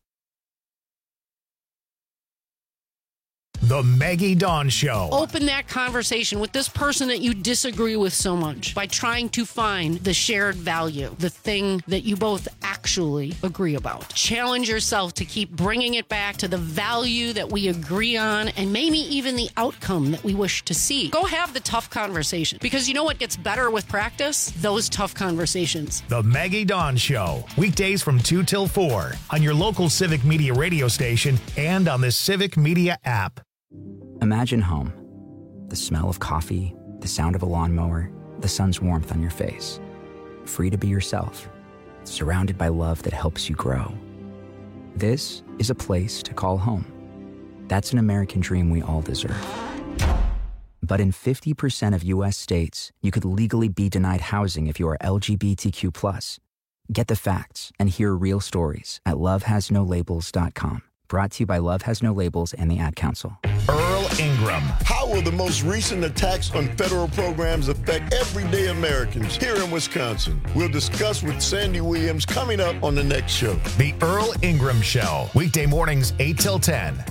The Maggie Dawn Show. Open that conversation with this person that you disagree with so much by trying to find the shared value, the thing that you both actually agree about. Challenge yourself to keep bringing it back to the value that we agree on and maybe even the outcome that we wish to see. Go have the tough conversation, because you know what gets better with practice? Those tough conversations. The Maggie Dawn Show. Weekdays from two till four on your local Civic Media radio station and on the Civic Media app. Imagine home. The smell of coffee, the sound of a lawnmower, the sun's warmth on your face. Free to be yourself, surrounded by love that helps you grow. This is a place to call home. That's an American dream we all deserve. But in fifty percent of U S states, you could legally be denied housing if you are L G B T Q plus. Get the facts and hear real stories at love has no labels dot com. Brought to you by Love Has No Labels and the Ad Council. Earl Ingram. How will the most recent attacks on federal programs affect everyday Americans here in Wisconsin? We'll discuss with Sandy Williams coming up on the next show. The Earl Ingram Show. Weekday mornings, eight till ten.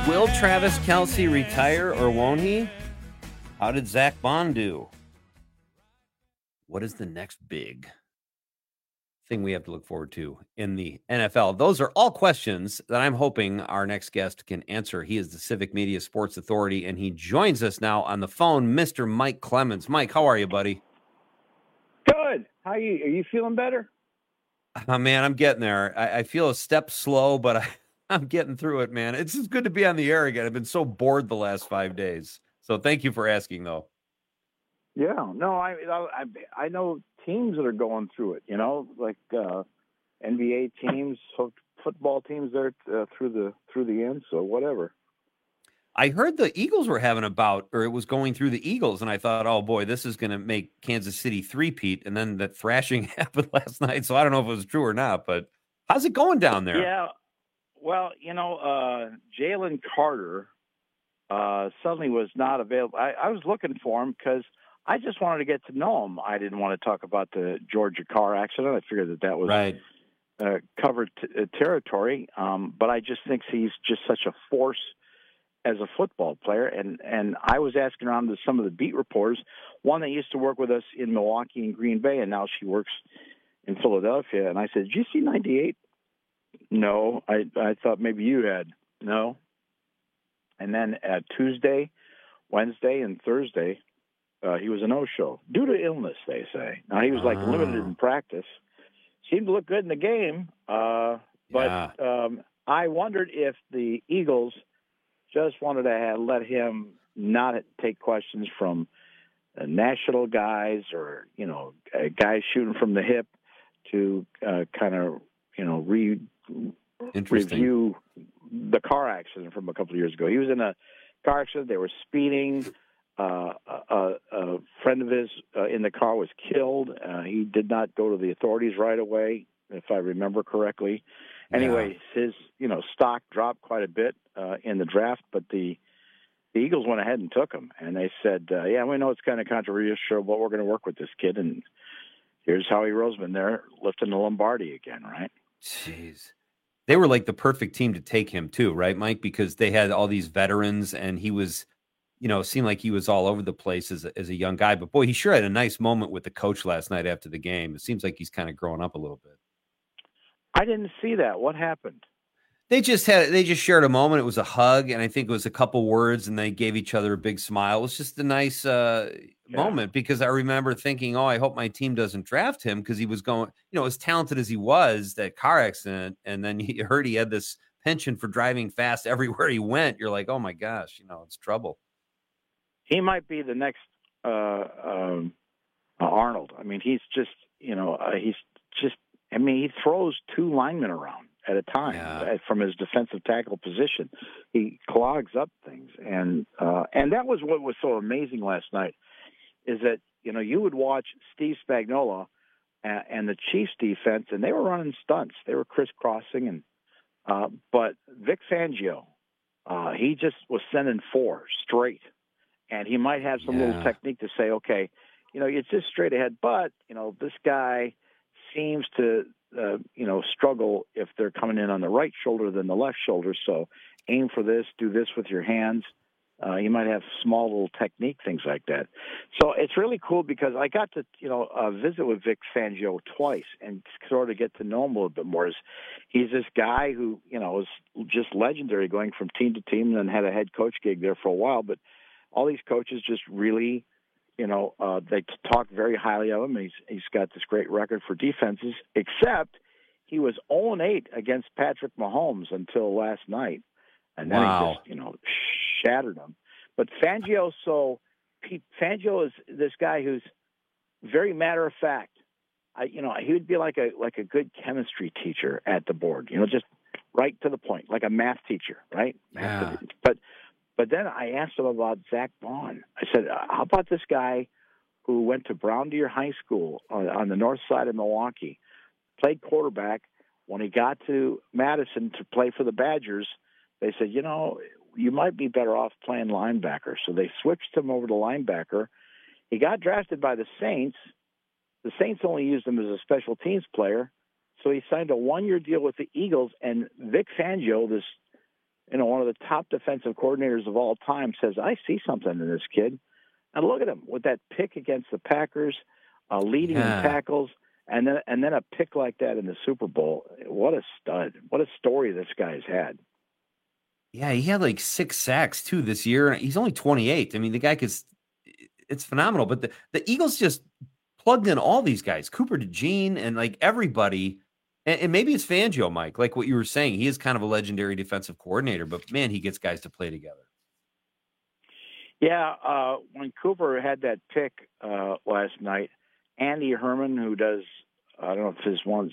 Will Travis Kelce retire or won't he? How did Zach Bond do? What is the next big thing we have to look forward to in the N F L? Those are all questions that I'm hoping our next guest can answer. He is the Civic Media Sports Authority, and he joins us now on the phone, Mister Mike Clemens. Mike, how are you, buddy? Good. How are you? Are you feeling better? Oh, man, I'm getting there. I, I feel a step slow, but I, I'm getting through it, man. It's just good to be on the air again. I've been so bored the last five days. So thank you for asking, though. Yeah. No, I I, I know teams that are going through it, you know, like uh, N B A teams, football teams there uh, through the through the end, so whatever. I heard the Eagles were having a bout, or it was going through the Eagles, and I thought, oh, boy, this is going to make Kansas City three-peat, and then that thrashing happened last night, so I don't know if it was true or not, but how's it going down there? Yeah, well, you know, uh, Jalen Carter uh, suddenly was not available. I, I was looking for him because I just wanted to get to know him. I didn't want to talk about the Georgia car accident. I figured that that was right. uh, covered t- uh, territory, um, but I just think he's just such a force as a football player. And, and I was asking around to some of the beat reporters, one that used to work with us in Milwaukee and Green Bay, and now she works in Philadelphia. And I said, did you see ninety-eight? No. I, I thought maybe you had. No. And then at Tuesday, Wednesday, and Thursday, uh, he was a no-show due to illness, they say. Now, he was like Ah. limited in practice. Seemed to look good in the game, uh, but Yeah. um, I wondered if the Eagles just wanted to have, let him not take questions from uh, national guys or, you know, uh, guys shooting from the hip to uh, kind of, you know, re- Interesting. review the car accident from a couple of years ago. He was in a car accident. They were speeding. Uh, a, a friend of his uh, in the car was killed. Uh, he did not go to the authorities right away, if I remember correctly. Anyway, his you know stock dropped quite a bit uh, in the draft, but the the Eagles went ahead and took him, and they said, uh, "Yeah, we know it's kind of controversial, but we're going to work with this kid." And here's Howie Roseman there lifting the Lombardi again, right? Jeez. They were like the perfect team to take him too, right, Mike? Because they had all these veterans, and he was, you know, seemed like he was all over the place as a, as a young guy. But boy, he sure had a nice moment with the coach last night after the game. It seems like he's kind of growing up a little bit. I didn't see that. What happened? They just had they just shared a moment. It was a hug, and I think it was a couple words, and they gave each other a big smile. It was just a nice uh, Yeah. moment because I remember thinking, "Oh, I hope my team doesn't draft him," because he was going, you know, as talented as he was, that car accident, and then you heard he had this penchant for driving fast everywhere he went. You're like, "Oh my gosh, you know, it's trouble." He might be the next uh, um, uh, Arnold. I mean, he's just, you know, uh, he's just, I mean, he throws two linemen around at a time uh, from his defensive tackle position. He clogs up things. And, uh, and that was what was so amazing last night is that, you know, you would watch Steve Spagnuolo and, and the Chiefs defense, and they were running stunts. They were crisscrossing. And, uh, but Vic Fangio, uh, he just was sending four straight. And he might have some Yeah. little technique to say, okay, you know, it's just straight ahead. But, you know, this guy seems to, uh, you know, struggle if they're coming in on the right shoulder than the left shoulder. So aim for this, do this with your hands. Uh, you might have small little technique, things like that. So it's really cool because I got to, you know, uh, visit with Vic Fangio twice and sort of get to know him a little bit more. He's this guy who, you know, is just legendary going from team to team and then had a head coach gig there for a while. But all these coaches just really, you know, uh, they talk very highly of him. He's he's got this great record for defenses, except he was oh and eight against Patrick Mahomes until last night, and then Wow. he just, you know, shattered him. But Fangio, so he, Fangio is this guy who's very matter of fact. I, you know, he would be like a like a good chemistry teacher at the board. You know, just right to the point, like a math teacher, right? Yeah. But But then I asked him about Zach Bond. I said, how about this guy who went to Brown Deer High School on, on the north side of Milwaukee, played quarterback. When he got to Madison to play for the Badgers, they said, you know, you might be better off playing linebacker. So they switched him over to linebacker. He got drafted by the Saints. The Saints only used him as a special teams player. So he signed a one-year deal with the Eagles, and Vic Fangio, this you know, one of the top defensive coordinators of all time says, I see something in this kid. And look at him with that pick against the Packers, uh, leading Yeah. in tackles, and then and then a pick like that in the Super Bowl. What a stud. What a story this guy's had. Yeah, he had like six sacks too this year. He's only twenty-eight. I mean, the guy could, it's phenomenal. But the, the Eagles just plugged in all these guys, Cooper DeJean and like everybody. And, and maybe it's Fangio, Mike, like what you were saying. He is kind of a legendary defensive coordinator, but man, he gets guys to play together. Yeah, uh, when Cooper had that pick uh, last night, Andy Herman, who does, I don't know if his one's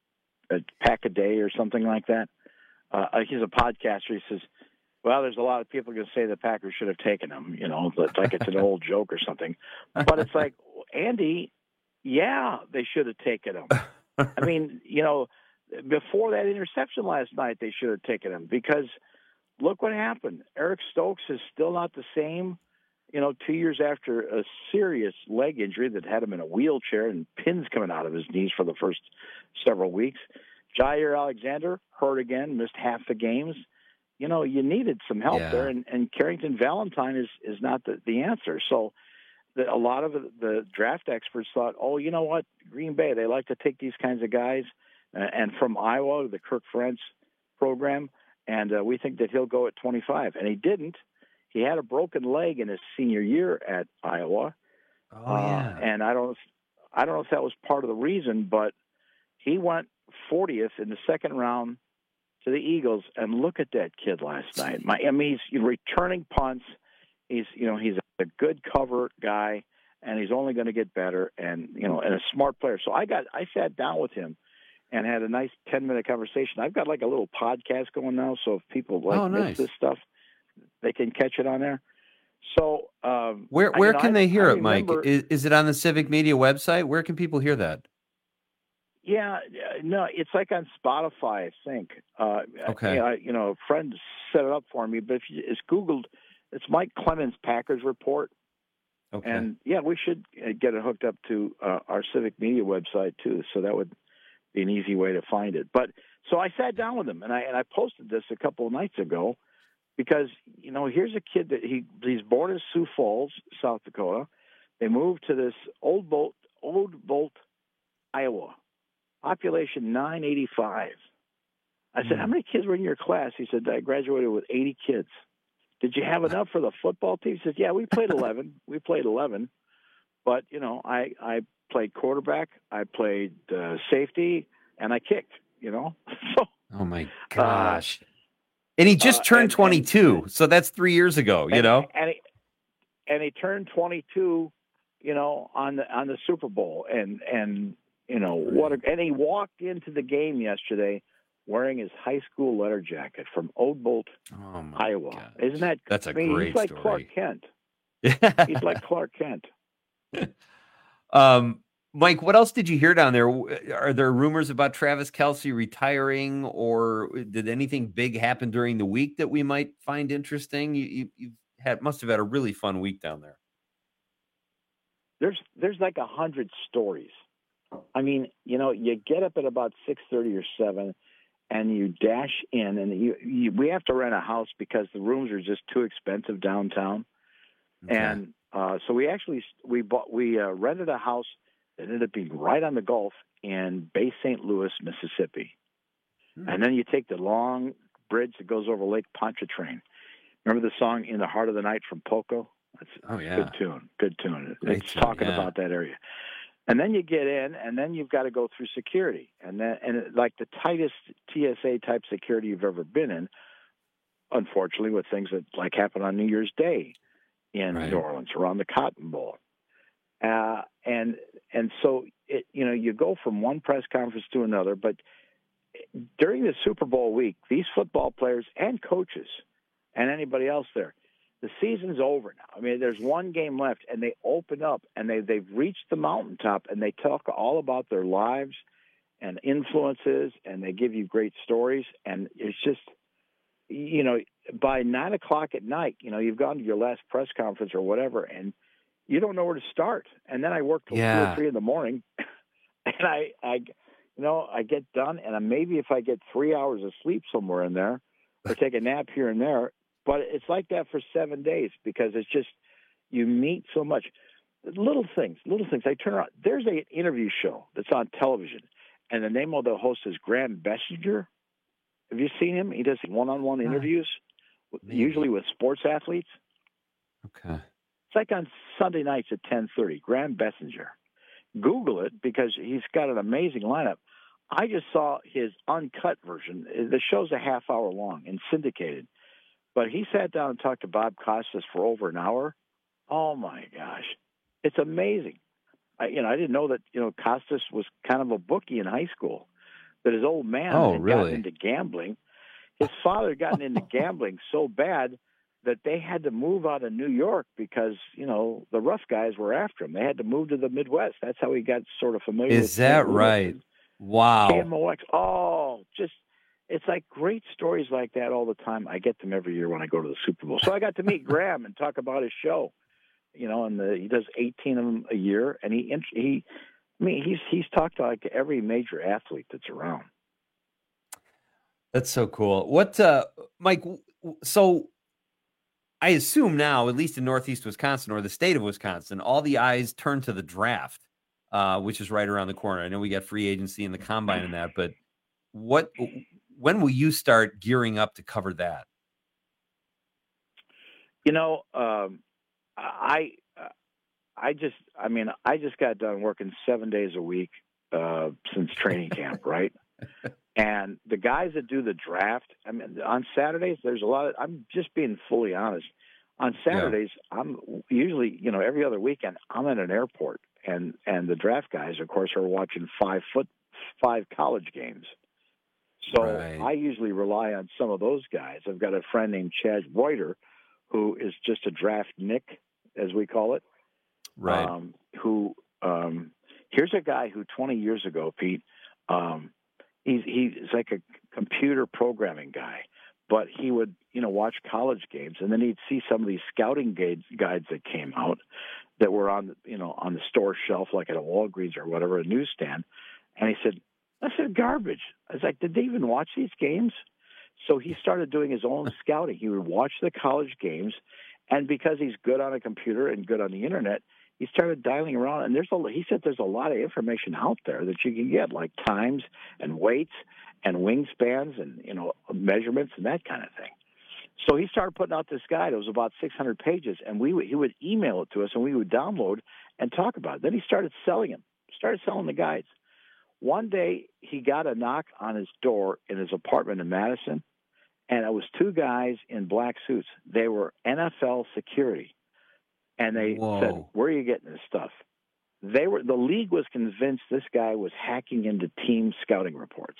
a pack a day or something like that, uh, he's a podcaster. He says, well, there's a lot of people going to say the Packers should have taken him, you know, but like it's an old joke or something. But it's like, Andy, yeah, they should have taken him. I mean, you know, before that interception last night, they should have taken him because look what happened. Eric Stokes is still not the same, you know, two years after a serious leg injury that had him in a wheelchair and pins coming out of his knees for the first several weeks. Jair Alexander hurt again, missed half the games. You know, you needed some help Yeah. there, and, and Carrington Valentine is, is not the, the answer. So the, a lot of the, the draft experts thought, oh, you know what, Green Bay, they like to take these kinds of guys, uh, and from Iowa, the Kirk Ferentz program, and uh, we think that he'll go at twenty-five. And he didn't. He had a broken leg in his senior year at Iowa. Oh, yeah. Uh, and I don't, I don't know if that was part of the reason, but he went fortieth in the second round to the Eagles. And look at that kid last night. My, I mean, he's returning punts. He's, you know, he's a good cover guy, and he's only going to get better. And you know, and a smart player. So I got, I sat down with him and had a nice ten minute conversation. I've got like a little podcast going now, so if people like Oh, miss nice. this stuff, they can catch it on there. So um, Where I- where you know, can I- they hear I it, Mike? remember- Is, is it on the Civic Media website? Where can people hear that? Yeah, uh, no, it's like on Spotify, I think. Uh, Okay. You know, you know, a friend set it up for me, but if you, it's Googled, it's Mike Clemens Packers Report. Okay. And yeah, we should uh, get it hooked up to uh, our Civic Media website too, so that would be an easy way to find it. But so I sat down with him, and I and I posted this a couple of nights ago because you know here's a kid that he he's born in Sioux Falls, South Dakota. They moved to this Old Bolt, Old Bolt, Iowa. Population nine eighty-five. I said, how many kids were in your class? He said, I graduated with eighty kids. Did you have enough for the football team? He said, yeah, we played eleven. We played eleven. But, you know, I, I played quarterback, I played uh, safety, and I kicked, you know. So, Oh my gosh! and he just uh, turned and- twenty-two, so that's three years ago. You and, know. and he, and he turned twenty-two, you know, on the on the Super Bowl, and and you know what? A, and he walked into the game yesterday wearing his high school letter jacket from Old Bolt, Oh my Iowa. Isn't that? That's a I mean, great He's like story. Clark Kent. He's like Clark Kent. Um, Mike, what else did you hear down there? W- Are there rumors about Travis Kelce retiring, or did anything big happen during the week that we might find interesting? You, you you've had must have had a really fun week down there. There's there's like a hundred stories. I mean, you know, you get up at about six thirty or seven, and you dash in, and you, you we have to rent a house because the rooms are just too expensive downtown, and uh, so we actually we bought we uh, rented a house that ended up being right on the Gulf in Bay Saint Louis, Mississippi, and then you take the long bridge that goes over Lake Pontchartrain. Remember the song "In the Heart of the Night" from Poco? That's oh yeah, good tune, good tune. Great it's tune, talking yeah. about that area. And then you get in, and then you've got to go through security, and then and it- like the tightest T S A type security you've ever been in. Unfortunately, with things that like happened on New Year's Day in Right. New Orleans around the Cotton Bowl, uh, and and so it, you know you go from one press conference to another. But during the Super Bowl week, these football players and coaches and anybody else there, the season's over now. I mean, there's one game left, and they open up, and they, they've reached the mountaintop, and they talk all about their lives and influences, and they give you great stories. And it's just, you know, by nine o'clock at night, you know, you've gone to your last press conference or whatever, and you don't know where to start. And then I work till two Yeah. or three in the morning, and I, I, you know, I get done, and maybe if I get three hours of sleep somewhere in there, or take a nap here and there. But it's like that for seven days because it's just you meet so much. Little things, little things. I turn around. There's an interview show that's on television, and the name of the host is Graham Bessinger. Have you seen him? He does one-on-one interviews, Maybe. usually with sports athletes. Okay. It's like on Sunday nights at ten thirty. Graham Bessinger. Google it because he's got an amazing lineup. I just saw his uncut version. The show's a half hour long and syndicated. But he sat down and talked to Bob Costas for over an hour. Oh, my gosh. It's amazing. I, you know, I didn't know that, you know, Costas was kind of a bookie in high school, that his old man oh, had really? gotten into gambling. His father had gotten into gambling so bad that they had to move out of New York because, you know, the rough guys were after him. They had to move to the Midwest. That's how he got sort of familiar with Is that right? Wow. K M O X. Oh, just, it's like great stories like that all the time. I get them every year when I go to the Super Bowl. So I got to meet Graham and talk about his show. You know, and the, he does eighteen of them a year, and he he, I mean, he's he's talked to like every major athlete that's around. That's so cool. What, uh, Mike? So, I assume now, at least in Northeast Wisconsin or the state of Wisconsin, all the eyes turn to the draft, uh, which is right around the corner. I know we got free agency and the combine and that, but what? When will you start gearing up to cover that? You know. Um, I, I just, I mean, I just got done working seven days a week uh, since training camp, right? And the guys that do the draft, I mean, on Saturdays, there's a lot of, I'm just being fully honest. On Saturdays, yeah. I'm usually, you know, every other weekend, I'm at an airport. And, and the draft guys, of course, are watching five foot, five college games. So right. I usually rely on some of those guys. I've got a friend named Chad Reuter, who is just a draft Nick, as we call it. Right. Um, who, um, here's a guy who twenty years ago, Pete, um, he's, he's like a computer programming guy, but he would, you know, watch college games, and then he'd see some of these scouting guides, guides that came out that were on, you know, on the store shelf, like at a Walgreens or whatever, a newsstand. And he said, I said, garbage. I was like, did they even watch these games? So he started doing his own scouting. He would watch the college games, and because he's good on a computer and good on the internet, he started dialing around. And there's a, he said there's a lot of information out there that you can get, like times and weights and wingspans and, you know, measurements and that kind of thing. So he started putting out this guide. It was about six hundred pages, and we would, he would email it to us, and we would download and talk about it. Then he started selling them, started selling the guides. One day he got a knock on his door in his apartment in Madison, and it was two guys in black suits. They were N F L security. And they Whoa. said, where are you getting this stuff? They were, the league was convinced this guy was hacking into team scouting reports.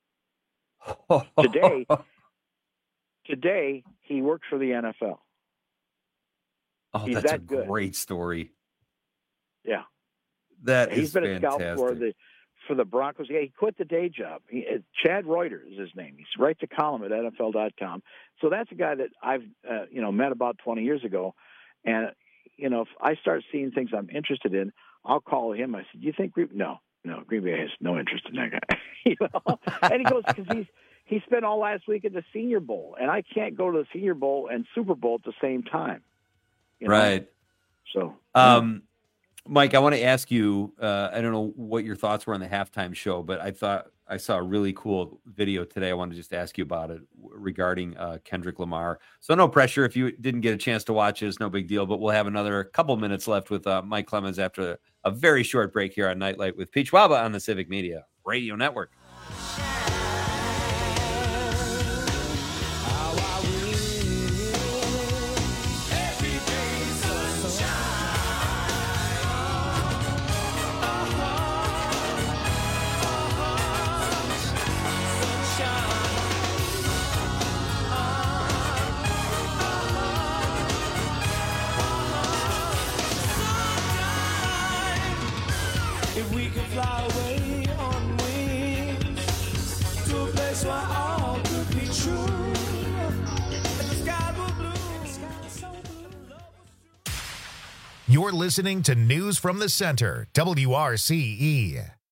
Today, today he works for the N F L. Oh, He's that's that a good. great story. Yeah. That He's is been fantastic. a scout for the for the Broncos. Yeah, he quit the day job. He, uh, Chad Reuter is his name. He writes a column at N F L dot com. So that's a guy that I've uh, you know met about twenty years ago, and you know if I start seeing things I'm interested in, I'll call him. I said, "Do you think Green?" No, no, Green Bay has no interest in that guy. you know, and he goes because he's he spent all last week at the Senior Bowl, and I can't go to the Senior Bowl and Super Bowl at the same time. You know? Right. So. Um, Mike, I want to ask you, uh, I don't know what your thoughts were on the halftime show, but I thought I saw a really cool video today. I want to just ask you about it regarding uh, Kendrick Lamar. So no pressure. If you didn't get a chance to watch it, it's no big deal, but we'll have another couple minutes left with uh, Mike Clemens after a very short break here on Nightlight with Pete Schwaba on the Civic Media Radio Network. You're listening to News from the Center, W R C E.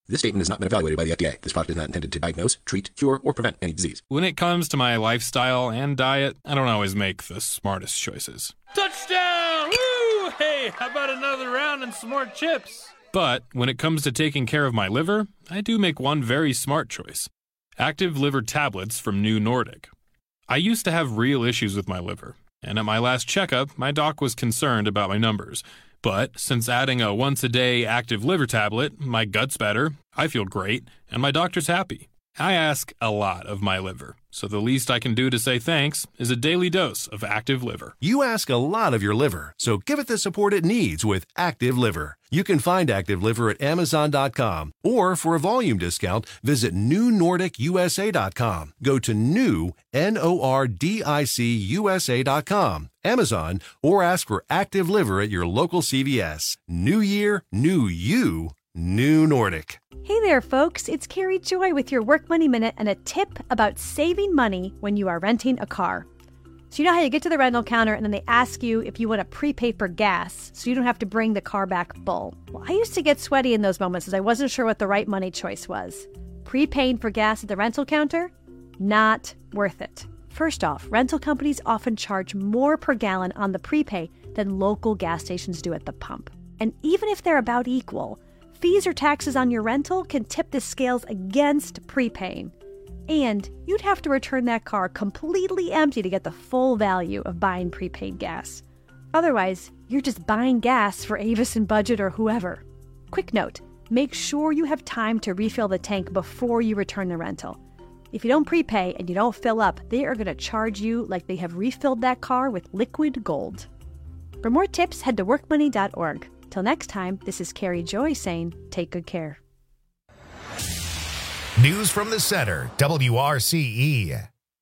This statement has not been evaluated by the F D A. This product is not intended to diagnose, treat, cure, or prevent any disease. When it comes to my lifestyle and diet, I don't always make the smartest choices. Touchdown! Woo! Hey, how about another round and some more chips? But when it comes to taking care of my liver, I do make one very smart choice. Active Liver Tablets from New Nordic. I used to have real issues with my liver, and at my last checkup, my doc was concerned about my numbers. But since adding a once-a-day Active Liver Tablet, my gut's better, I feel great, and my doctor's happy. I ask a lot of my liver, so the least I can do to say thanks is a daily dose of Active Liver. You ask a lot of your liver, so give it the support it needs with Active Liver. You can find Active Liver at Amazon dot com, or for a volume discount, visit New Nordic U S A dot com. Go to new, N O R D I C U S A dot com, Amazon, or ask for Active Liver at your local C V S. New year, new you, New Nordic. Hey there, folks. It's Carrie Joy with your Work Money Minute and a tip about saving money when you are renting a car. So you know how you get to the rental counter and then they ask you if you want to prepay for gas so you don't have to bring the car back full. Well, I used to get sweaty in those moments as I wasn't sure what the right money choice was. Prepaying for gas at the rental counter? Not worth it. First off, rental companies often charge more per gallon on the prepay than local gas stations do at the pump. And even if they're about equal, fees or taxes on your rental can tip the scales against prepaying. And you'd have to return that car completely empty to get the full value of buying prepaid gas. Otherwise, you're just buying gas for Avis and Budget or whoever. Quick note, make sure you have time to refill the tank before you return the rental. If you don't prepay and you don't fill up, they are going to charge you like they have refilled that car with liquid gold. For more tips, head to work money dot org. Till next time, this is Carrie Joy saying, take good care. News from the center, W R C E.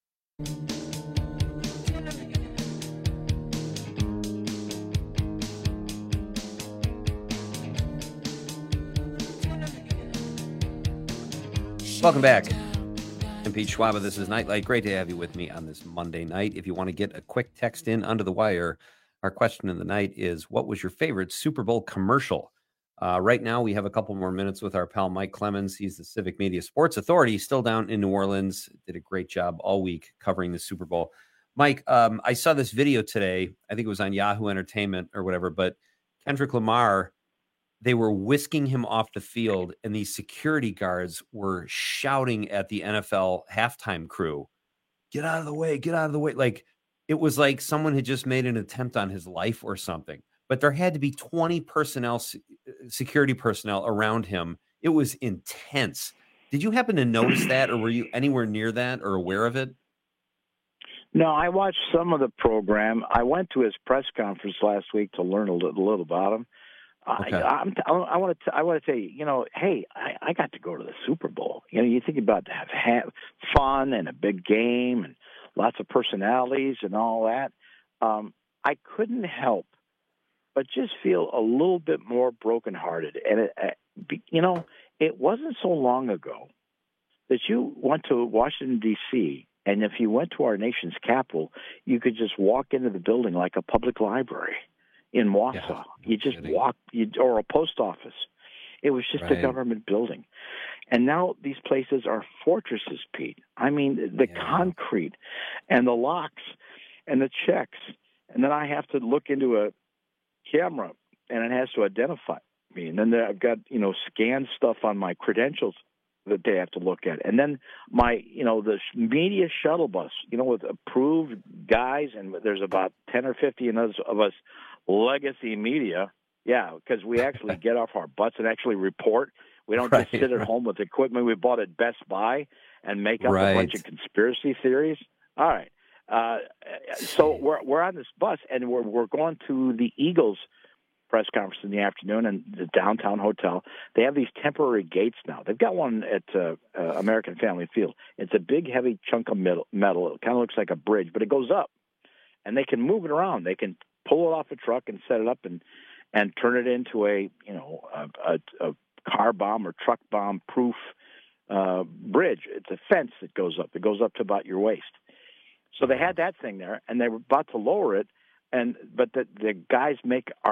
Welcome back. I'm Pete Schwaba. This is Nightlight. Great to have you with me on this Monday night. If you want to get a quick text in under the wire, our question of the night is, what was your favorite Super Bowl commercial? Uh, right now, we have a couple more minutes with our pal Mike Clemens. He's the Civic Media Sports Authority, still down in New Orleans. Did a great job all week covering the Super Bowl. Mike, um, I saw this video today. I think it was on Yahoo Entertainment or whatever, but Kendrick Lamar, they were whisking him off the field, and these security guards were shouting at the N F L halftime crew, get out of the way, get out of the way. Like, it was like someone had just made an attempt on his life or something. But there had to be twenty personnel, security personnel around him. It was intense. Did you happen to notice that, or were you anywhere near that or aware of it? No, I watched some of the program. I went to his press conference last week to learn a little, little about him. Okay. I, I'm, I want to. I want to tell you. You know, hey, I, I got to go to the Super Bowl. You know, you think about to have, have fun and a big game and lots of personalities and all that. Um, I couldn't help but just feel a little bit more brokenhearted. And, it, uh, you know, it wasn't so long ago that you went to Washington, D C, and if you went to our nation's capital, you could just walk into the building like a public library in Wausau. Yeah, no you just kidding. walk, you, or a post office. It was just right. a government building. And now these places are fortresses, Pete. I mean, the yeah. concrete and the locks and the checks. And then I have to look into a camera, and it has to identify me. And then I've got, you know, scanned stuff on my credentials that they have to look at. And then my, you know, the media shuttle bus, you know, with approved guys, and there's about ten or fifteen of us legacy media. Yeah, because we actually get off our butts and actually report. We don't right, just sit at right. home with equipment we bought at Best Buy and make up right. a bunch of conspiracy theories. All right. Uh, so we're we're on this bus, and we're we're going to the Eagles press conference in the afternoon in the downtown hotel. They have these temporary gates now. They've got one at uh, uh, American Family Field. It's a big, heavy chunk of metal. metal. It kind of looks like a bridge, but it goes up, and they can move it around. They can pull it off a truck and set it up and and turn it into a you know a, a, a car bomb or truck bomb proof uh, bridge. It's a fence that goes up. It goes up to about your waist. So they had that thing there, and they were about to lower it, and but the, the guys make our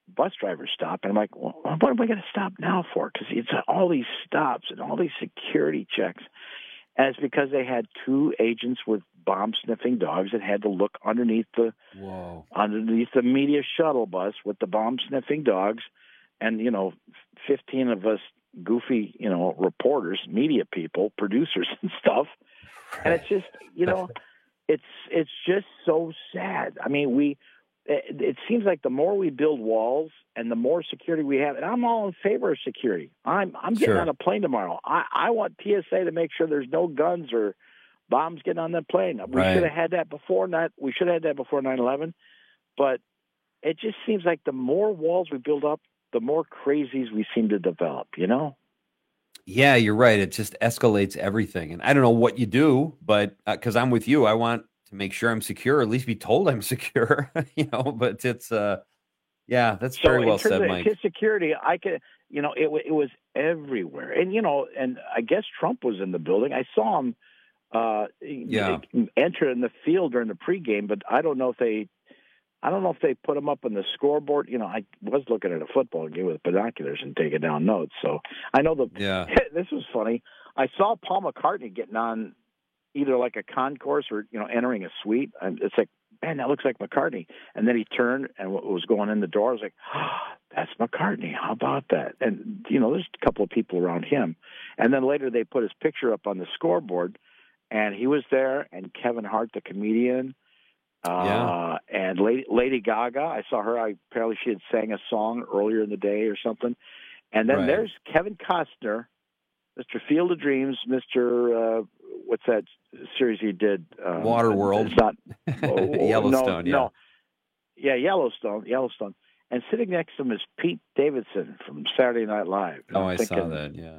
bus drivers stop. And I'm like, well, what am I going to stop now for? Because it's all these stops and all these security checks. And it's because they had two agents with bomb-sniffing dogs that had to look underneath the Whoa. underneath the media shuttle bus with the bomb-sniffing dogs. And, you know, fifteen of us goofy, you know, reporters, media people, producers and stuff. And it's just, you know, it's it's just so sad. I mean, we it, it seems like the more we build walls and the more security we have, and I'm all in favor of security. I'm I'm getting Sure. on a plane tomorrow. I, I want T S A to make sure there's no guns or bombs getting on that plane. We Right. should have had that before not we should have had that before nine eleven. But it just seems like the more walls we build up, the more crazies we seem to develop, you know? Yeah, you're right. It just escalates everything. And I don't know what you do, but because uh, I'm with you, I want to make sure I'm secure, or at least be told I'm secure, you know, but it's, uh, yeah, that's So very in well terms said, of Mike. his security, I could, you know, it wa- it was everywhere, and you know, and I guess Trump was in the building. I saw him uh, Yeah. enter in the field during the pregame, but I don't know if they, I don't know if they put him up on the scoreboard. You know, I was looking at a football game with binoculars and taking down notes, so I know the. Yeah. This was funny. I saw Paul McCartney getting on either like a concourse or you know entering a suite. And it's like, man, that looks like McCartney. And then he turned and what was going in the door. I was like, oh, that's McCartney. How about that? And, you know, there's a couple of people around him. And then later they put his picture up on the scoreboard, and he was there, and Kevin Hart, the comedian, uh, Yeah. and Lady, Lady Gaga. I saw her. I apparently she had sang a song earlier in the day or something. And then Right. there's Kevin Costner, Mister Field of Dreams, Mister Uh, what's that series he did? Um, Waterworld. It's not oh, Yellowstone, No, yeah. no. Yeah, Yellowstone. Yellowstone. And sitting next to him is Pete Davidson from Saturday Night Live. And Oh, I'm I thinking, saw that. Yeah.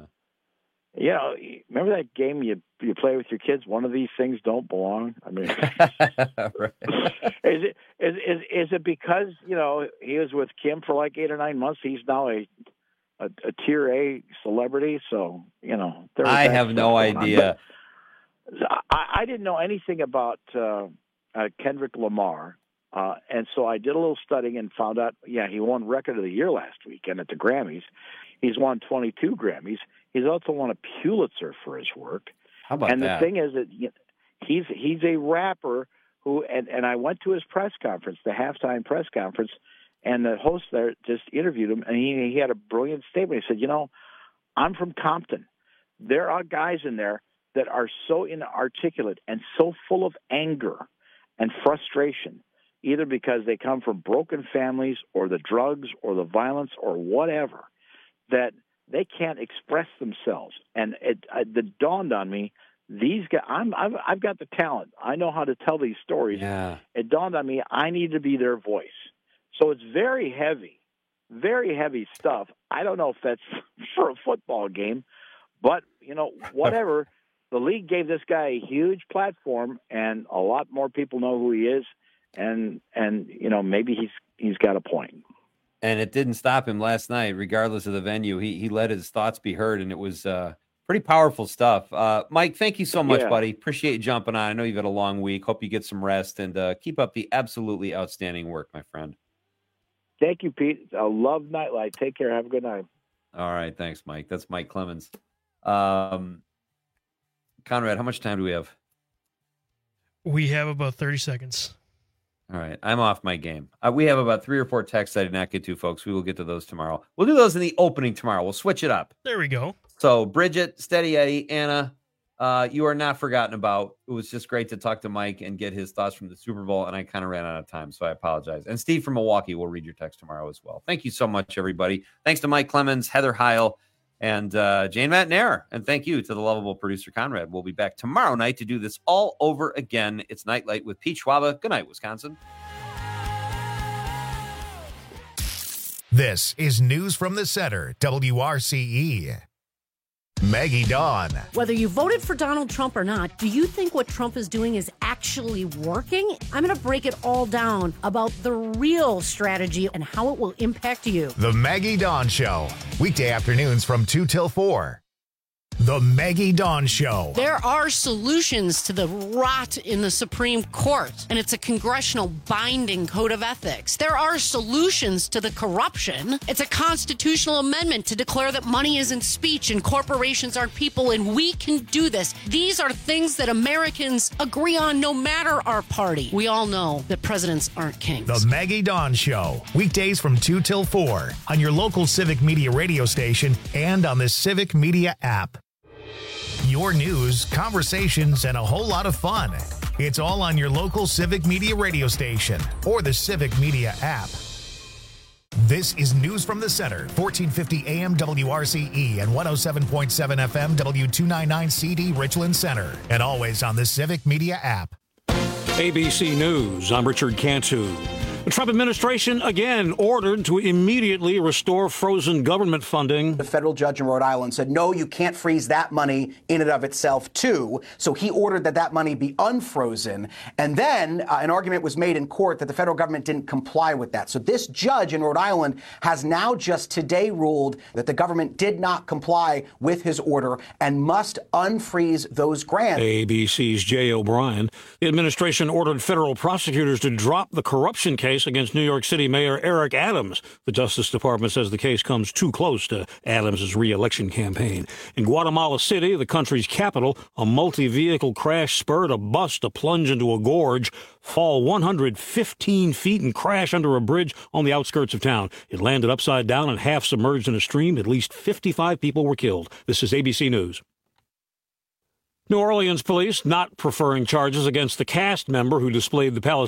You know, remember that game you you play with your kids? One of these things don't belong. I mean, Right. is it is, is is it because you know he was with Kim for like eight or nine months? He's now a a, a tier A celebrity. So you know, there was I that have stuff no going on. idea. But I, I didn't know anything about uh, uh, Kendrick Lamar. Uh, and so I did a little studying and found out, yeah, he won Record of the Year last weekend at the Grammys. He's won twenty-two Grammys. He's also won a Pulitzer for his work. How about and that? the thing is that you know, he's he's a rapper who, and, and I went to his press conference, the halftime press conference, and the host there just interviewed him, and he, he had a brilliant statement. He said, you know, I'm from Compton. There are guys in there that are so inarticulate and so full of anger and frustration, either because they come from broken families or the drugs or the violence or whatever, that they can't express themselves. And it, it dawned on me, these guys, I'm, I've, I've got the talent. I know how to tell these stories. Yeah. It dawned on me, I need to be their voice. So it's very heavy, very heavy stuff. I don't know if that's for a football game, but, you know, whatever. The league gave this guy a huge platform, and a lot more people know who he is. And, and you know, maybe he's he's got a point. And it didn't stop him last night, regardless of the venue. He he let his thoughts be heard, and it was uh, pretty powerful stuff. Uh, Mike, thank you so much, Yeah. buddy. Appreciate you jumping on. I know you've had a long week. Hope you get some rest, and uh, keep up the absolutely outstanding work, my friend. Thank you, Pete. I love Nightlight. Take care. Have a good night. All right, thanks, Mike. That's Mike Clemens. Um, Conrad, how much time do we have? We have about thirty seconds. All right, I'm off my game. Uh, we have about three or four texts I did not get to, folks. We will get to those tomorrow. We'll do those in the opening tomorrow. We'll switch it up. There we go. So, Bridget, Steady Eddie, Anna, uh, you are not forgotten about. It was just great to talk to Mike and get his thoughts from the Super Bowl, and I kind of ran out of time, so I apologize. And Steve from Milwaukee will read your text tomorrow as well. Thank you so much, everybody. Thanks to Mike Clemens, Heather Heil, and uh, Jane Matnair. And thank you to the lovable producer, Conrad. We'll be back tomorrow night to do this all over again. It's Nightlight with Pete Schwaba. Good night, Wisconsin. This is News from the Center, W R C E. Maggie Dawn. Whether you voted for Donald Trump or not, do you think what Trump is doing is actually working? I'm going to break it all down about the real strategy and how it will impact you. The Maggie Dawn Show, weekday afternoons from two till four. The Maggie Dawn Show. There are solutions to the rot in the Supreme Court, and it's a congressional binding code of ethics. There are solutions to the corruption. It's a constitutional amendment to declare that money isn't speech and corporations aren't people, and we can do this. These are things that Americans agree on no matter our party. We all know that presidents aren't kings. The Maggie Dawn Show. Weekdays from two till four on your local Civic Media radio station and on the Civic Media app. Your news, conversations, and a whole lot of fun. It's all on your local Civic Media radio station or the Civic Media app. This is News from the Center, fourteen fifty A M W R C E and one oh seven point seven F M W two ninety-nine C D Richland Center, and always on the Civic Media app. A B C News, I'm Richard Cantu. The Trump administration again ordered to immediately restore frozen government funding. The federal judge in Rhode Island said, no, you can't freeze that money in and of itself, too. So he ordered that that money be unfrozen. And then uh, an argument was made in court that the federal government didn't comply with that. So this judge in Rhode Island has now just today ruled that the government did not comply with his order and must unfreeze those grants. A B C's Jay O'Brien. The administration ordered federal prosecutors to drop the corruption case against New York City Mayor Eric Adams. The Justice Department says the case comes too close to Adams' re-election campaign. In Guatemala City, the country's capital, a multi-vehicle crash spurred a bus to plunge into a gorge, fall one hundred fifteen feet, and crash under a bridge on the outskirts of town. It landed upside down and half submerged in a stream. At least fifty-five people were killed. This is A B C News. New Orleans police not preferring charges against the cast member who displayed the Palestinian